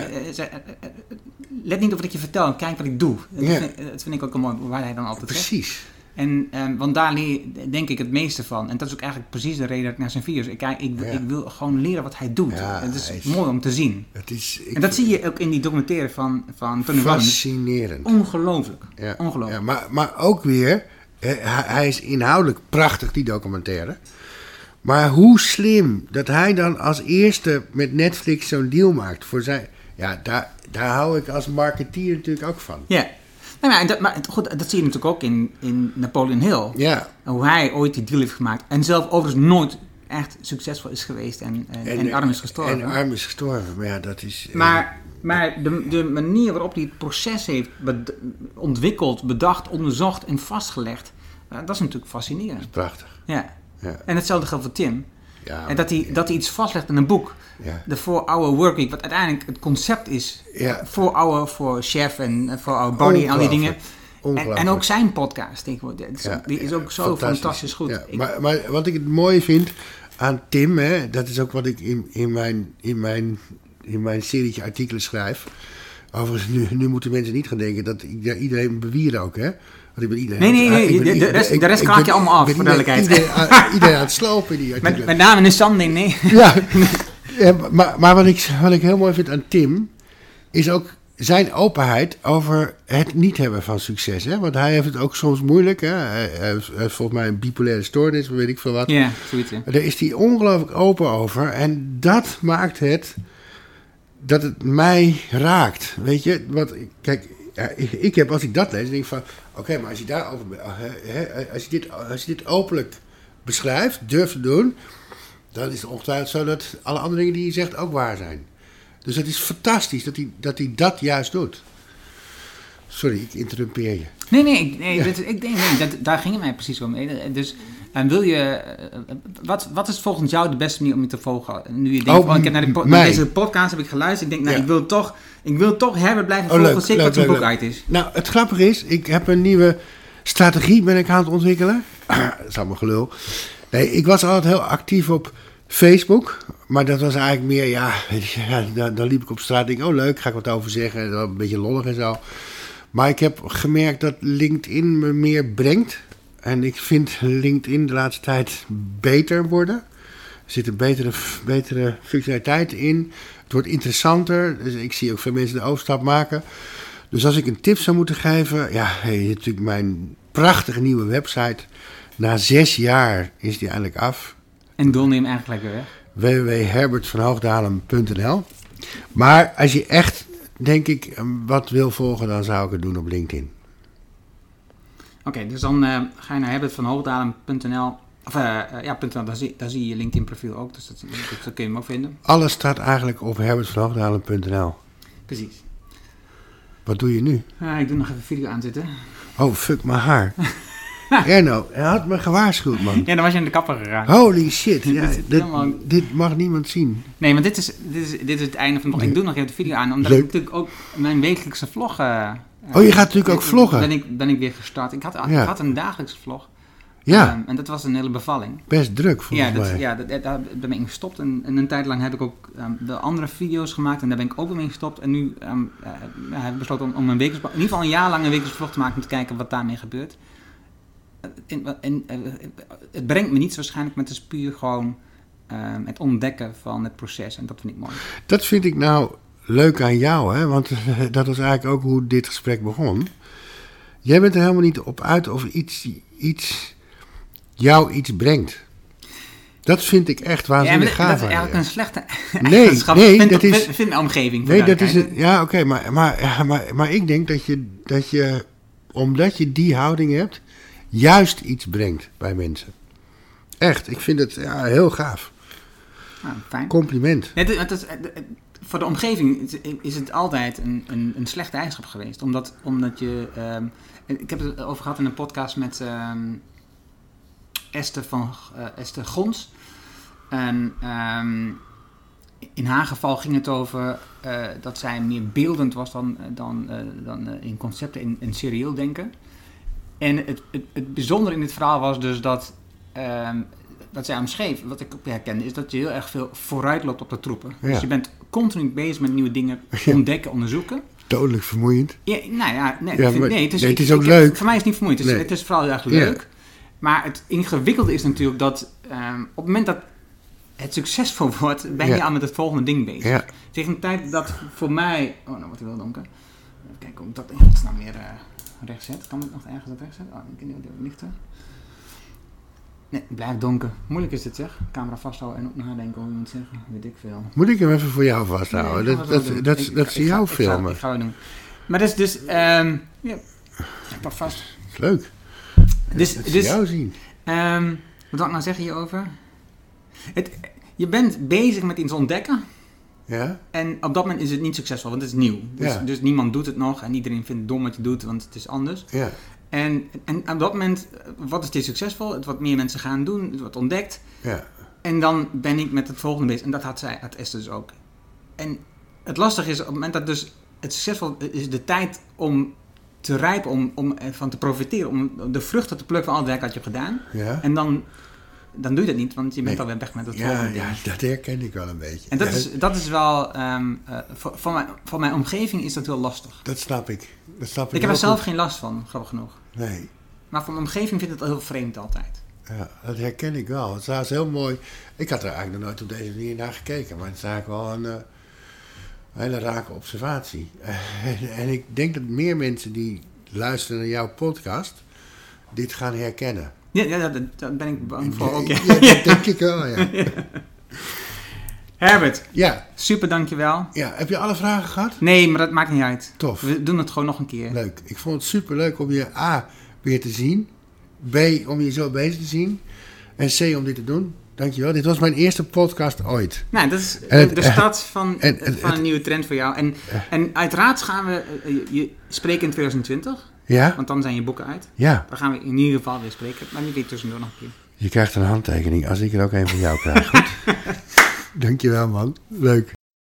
Let niet op wat ik je vertel, kijk wat ik doe. Dat vind ik ook een mooi waar hij dan altijd zegt. Precies. Want daar leer je, denk ik, het meeste van. En dat is ook eigenlijk precies de reden dat ik naar zijn video's... Ik wil gewoon leren wat hij doet. Ja, het is mooi om te zien. En dat zie je ook in die documentaire van Tony Robbins. Fascinerend. Ongelooflijk. Ja. Ongelooflijk. Ja, maar ook weer... Hij is inhoudelijk prachtig, die documentaire. Maar hoe slim dat hij dan als eerste met Netflix zo'n deal maakt. Voor zijn, daar hou ik als marketeer natuurlijk ook van. Ja. Maar goed, dat zie je natuurlijk ook in Napoleon Hill. Ja. Hoe hij ooit die deal heeft gemaakt. En zelf overigens nooit echt succesvol is geweest. En arm is gestorven. En arm is gestorven. Maar ja, dat is... Maar de manier waarop hij het proces heeft ontwikkeld, bedacht, onderzocht en vastgelegd. Dat is natuurlijk fascinerend. Dat is prachtig. Ja. En hetzelfde geldt voor Tim. Ja, en dat hij iets vastlegt in een boek. Ja. De 4-Hour Workweek, wat uiteindelijk het concept is. 4-Hour voor chef en 4-Hour body en al die dingen. En ook zijn podcast. Die is ook zo fantastisch goed. Ja. Maar wat ik het mooie vind aan Tim, hè, dat is ook wat ik in mijn serietje artikelen schrijf. Overigens, nu moeten mensen niet gaan denken dat ik iedereen bewier ook, hè. Want ik ben iedereen nee. De rest kraak je allemaal af, voor duidelijkheid. Iedereen aan het slopen, die artikelen. Met name in Sunday, nee. Ja, maar wat ik heel mooi vind aan Tim, is ook zijn openheid over het niet hebben van succes. Hè? Want hij heeft het ook soms moeilijk. Hè? Hij heeft volgens mij een bipolaire stoornis, weet ik veel wat. Ja, zoiets. Daar is hij ongelooflijk open over. En dat maakt dat het mij raakt. Weet je, want kijk, ik heb als ik dat lees, denk ik van, oké, maar als je daarover, als je dit openlijk beschrijft, durft te doen, dan is het ongetwijfeld zo dat alle andere dingen die je zegt ook waar zijn. Dus het is fantastisch dat hij dat juist doet. Sorry, ik interrumpeer je. Nee, daar ging het mij precies om. Dus wil je... Wat is volgens jou de beste manier om je te volgen? Nu je denkt, ik heb naar deze podcast heb ik geluisterd. Ik denk, ik wil toch Herbert blijven volgen. Zeker wat zijn boek uit is. Nou, het grappige is, ik heb een nieuwe strategie ben ik aan het ontwikkelen. Dat is allemaal gelul. Nee, ik was altijd heel actief op Facebook. Maar dat was eigenlijk meer, dan liep ik op straat en denk, leuk, ga ik wat over zeggen. Een beetje lollig en zo. Maar ik heb gemerkt dat LinkedIn me meer brengt. En ik vind LinkedIn de laatste tijd beter worden. Er zit een betere functionaliteit in. Het wordt interessanter. Dus ik zie ook veel mensen de overstap maken. Dus als ik een tip zou moeten geven... natuurlijk mijn prachtige nieuwe website. Na 6 jaar is die eindelijk af. En doel neem eigenlijk weer weg. www.herbertvanhoogdalem.nl. Maar als je echt, denk ik, wat wil volgen... dan zou ik het doen op LinkedIn. Oké, dus dan ga je naar herbertvanhoogdalem.nl. Daar zie je je LinkedIn profiel ook. Dus dat kun je hem ook vinden. Alles staat eigenlijk op herbertvanhoogdalem.nl. Precies. Wat doe je nu? Ik doe nog even video aanzetten. Oh, fuck mijn haar. Erno, hij had me gewaarschuwd, man. Ja, dan was je in de kapper gegaan. Holy shit. Ja, dit mag niemand zien. Nee, maar dit is het einde van de vlog. Ik doe nog even de video aan, omdat ik natuurlijk ook mijn wekelijkse vlog... je gaat natuurlijk ook vloggen? Ben ik weer gestart. Ik had een dagelijkse vlog. Ja. En dat was een hele bevalling. Best druk, volgens mij. Daar ben ik gestopt. En een tijd lang heb ik ook de andere video's gemaakt. En daar ben ik ook weer mee gestopt. En nu heb ik besloten om in ieder geval een jaar lang een wekelijkse vlog te maken... om te kijken wat daarmee gebeurt. Het brengt me niets waarschijnlijk, maar het is puur gewoon het ontdekken van het proces. En dat vind ik mooi. Dat vind ik nou leuk aan jou, hè? Want dat was eigenlijk ook hoe dit gesprek begon. Jij bent er helemaal niet op uit of jou iets brengt. Dat vind ik echt waanzinnig gaaf. Dat is eigenlijk een slechte eigenschap. Vind mijn omgeving. Nee, dat is oké, maar ik denk dat je, omdat je die houding hebt, juist iets brengt bij mensen. Echt, ik vind het heel gaaf. Fijn. Compliment. Voor de omgeving is het altijd een slechte eigenschap geweest. Omdat je... ik heb het over gehad in een podcast met Esther Gons. En in haar geval ging het over dat zij meer beeldend was dan in concepten en serieel denken. En het bijzondere in dit verhaal was dus dat wat zij omschreef, wat ik ook herkende, is dat je heel erg veel vooruit loopt op de troepen. Ja. Dus je bent continu bezig met nieuwe dingen ontdekken, onderzoeken. Dodelijk vermoeiend. Ja, nou ja, het is ook leuk. Voor mij is het niet vermoeiend. Het is vooral heel erg leuk. Ja. Maar het ingewikkelde is natuurlijk dat op het moment dat het succesvol wordt, ben je al met het volgende ding bezig. Ja. Tegen de tijd dat voor mij... Oh, nou wordt het wel donker. Even kijken hoe ik dat in godsnaam weer recht zet. Kan ik nog ergens dat recht zetten? Oh, ik ken niet wat lichter. Nee, het blijft donker. Moeilijk is dit, zeg. Camera vasthouden en ook nadenken hoe je moet zeggen. Weet ik veel. Moet ik hem even voor jou vasthouden? Nee, dat is jouw filmen. Ik ga het doen. Maar dat is dus... ja, ik pak vast. Leuk. Dus jou zien. Wat wil ik nou zeggen hierover? Je bent bezig met iets ontdekken. Ja. En op dat moment is het niet succesvol, want het is nieuw. Dus niemand doet het nog en iedereen vindt het dom wat je doet, want het is anders. Ja. En op dat moment, wat is dit succesvol? Het wat meer mensen gaan doen, het wordt ontdekt. Ja. En dan ben ik met het volgende bezig. En dat had Esther dus ook. En het lastige is, op het moment dat dus het succesvol is, de tijd om te rijpen, om ervan te profiteren, om de vruchten te plukken van al het werk wat je hebt gedaan. Ja. En dan doe je dat niet, want je bent alweer weg met het volgende ding. Ja, dat herken ik wel een beetje. En dat is wel, voor mijn omgeving is dat heel lastig. Dat snap ik. Ik heb er zelf geen last van, grappig genoeg. Nee. Maar voor mijn omgeving vindt het heel vreemd altijd. Ja, dat herken ik wel. Het was heel mooi. Ik had er eigenlijk nog nooit op deze manier naar gekeken, maar het is eigenlijk wel een hele rake observatie. En ik denk dat meer mensen die luisteren naar jouw podcast dit gaan herkennen. Ja, daar ben ik bang voor ook. Ja, dat denk ik wel, ja. Herbert, super dankjewel. Ja, heb je alle vragen gehad? Nee, maar dat maakt niet uit. Tof. We doen het gewoon nog een keer. Leuk. Ik vond het super leuk om je A, weer te zien. B, om je zo bezig te zien. En C, om dit te doen. Dankjewel. Dit was mijn eerste podcast ooit. Nou, dat is de start van een nieuwe trend voor jou. En uiteraard gaan we je spreken in 2020. Ja? Want dan zijn je boeken uit. Ja. Dan gaan we in ieder geval weer spreken. Maar niet weer tussendoor nog een keer. Je krijgt een handtekening als ik er ook een van jou krijg. Goed? Dankjewel, man. Leuk.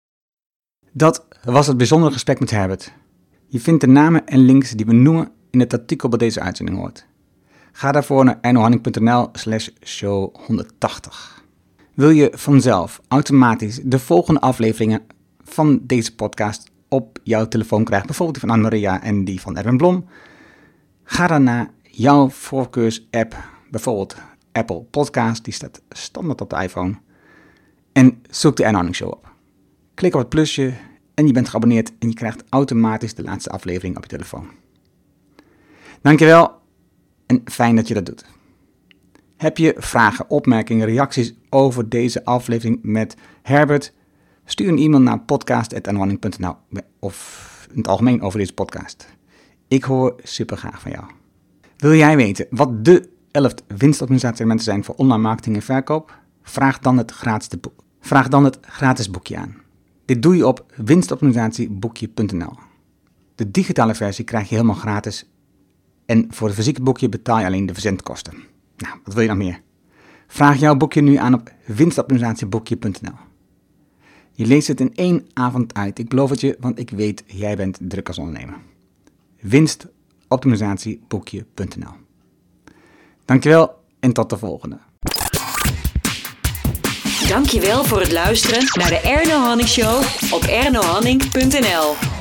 Dat was het bijzondere gesprek met Herbert. Je vindt de namen en links die we noemen in het artikel bij deze uitzending hoort. Ga daarvoor naar ernohanning.nl/show 180. Wil je vanzelf automatisch de volgende afleveringen van deze podcast op jouw telefoon krijgen, bijvoorbeeld die van Anne-Maria en die van Erwin Blom, ga dan naar jouw voorkeurs-app, bijvoorbeeld Apple Podcast, die staat standaard op de iPhone, en zoek de Erno Hanning Show op. Klik op het plusje en je bent geabonneerd en je krijgt automatisch de laatste aflevering op je telefoon. Dankjewel en fijn dat je dat doet. Heb je vragen, opmerkingen, reacties over deze aflevering met Herbert? Stuur een e-mail naar podcast@ernohanning.nl of in het algemeen over deze podcast. Ik hoor super graag van jou. Wil jij weten wat de 11 winstoptimalisatieelementen zijn voor online marketing en verkoop? Vraag dan het gratis boekje aan. Dit doe je op winstoptimalisatieboekje.nl. De digitale versie krijg je helemaal gratis en voor het fysieke boekje betaal je alleen de verzendkosten. Nou, wat wil je nog meer? Vraag jouw boekje nu aan op winstoptimalisatieboekje.nl. Je leest het in 1 avond uit. Ik beloof het je, want ik weet, jij bent druk als ondernemer. Winstoptimalisatieboekje.nl. Dankjewel en tot de volgende. Dankjewel voor het luisteren naar de Erno Hanning Show op ernohanning.nl.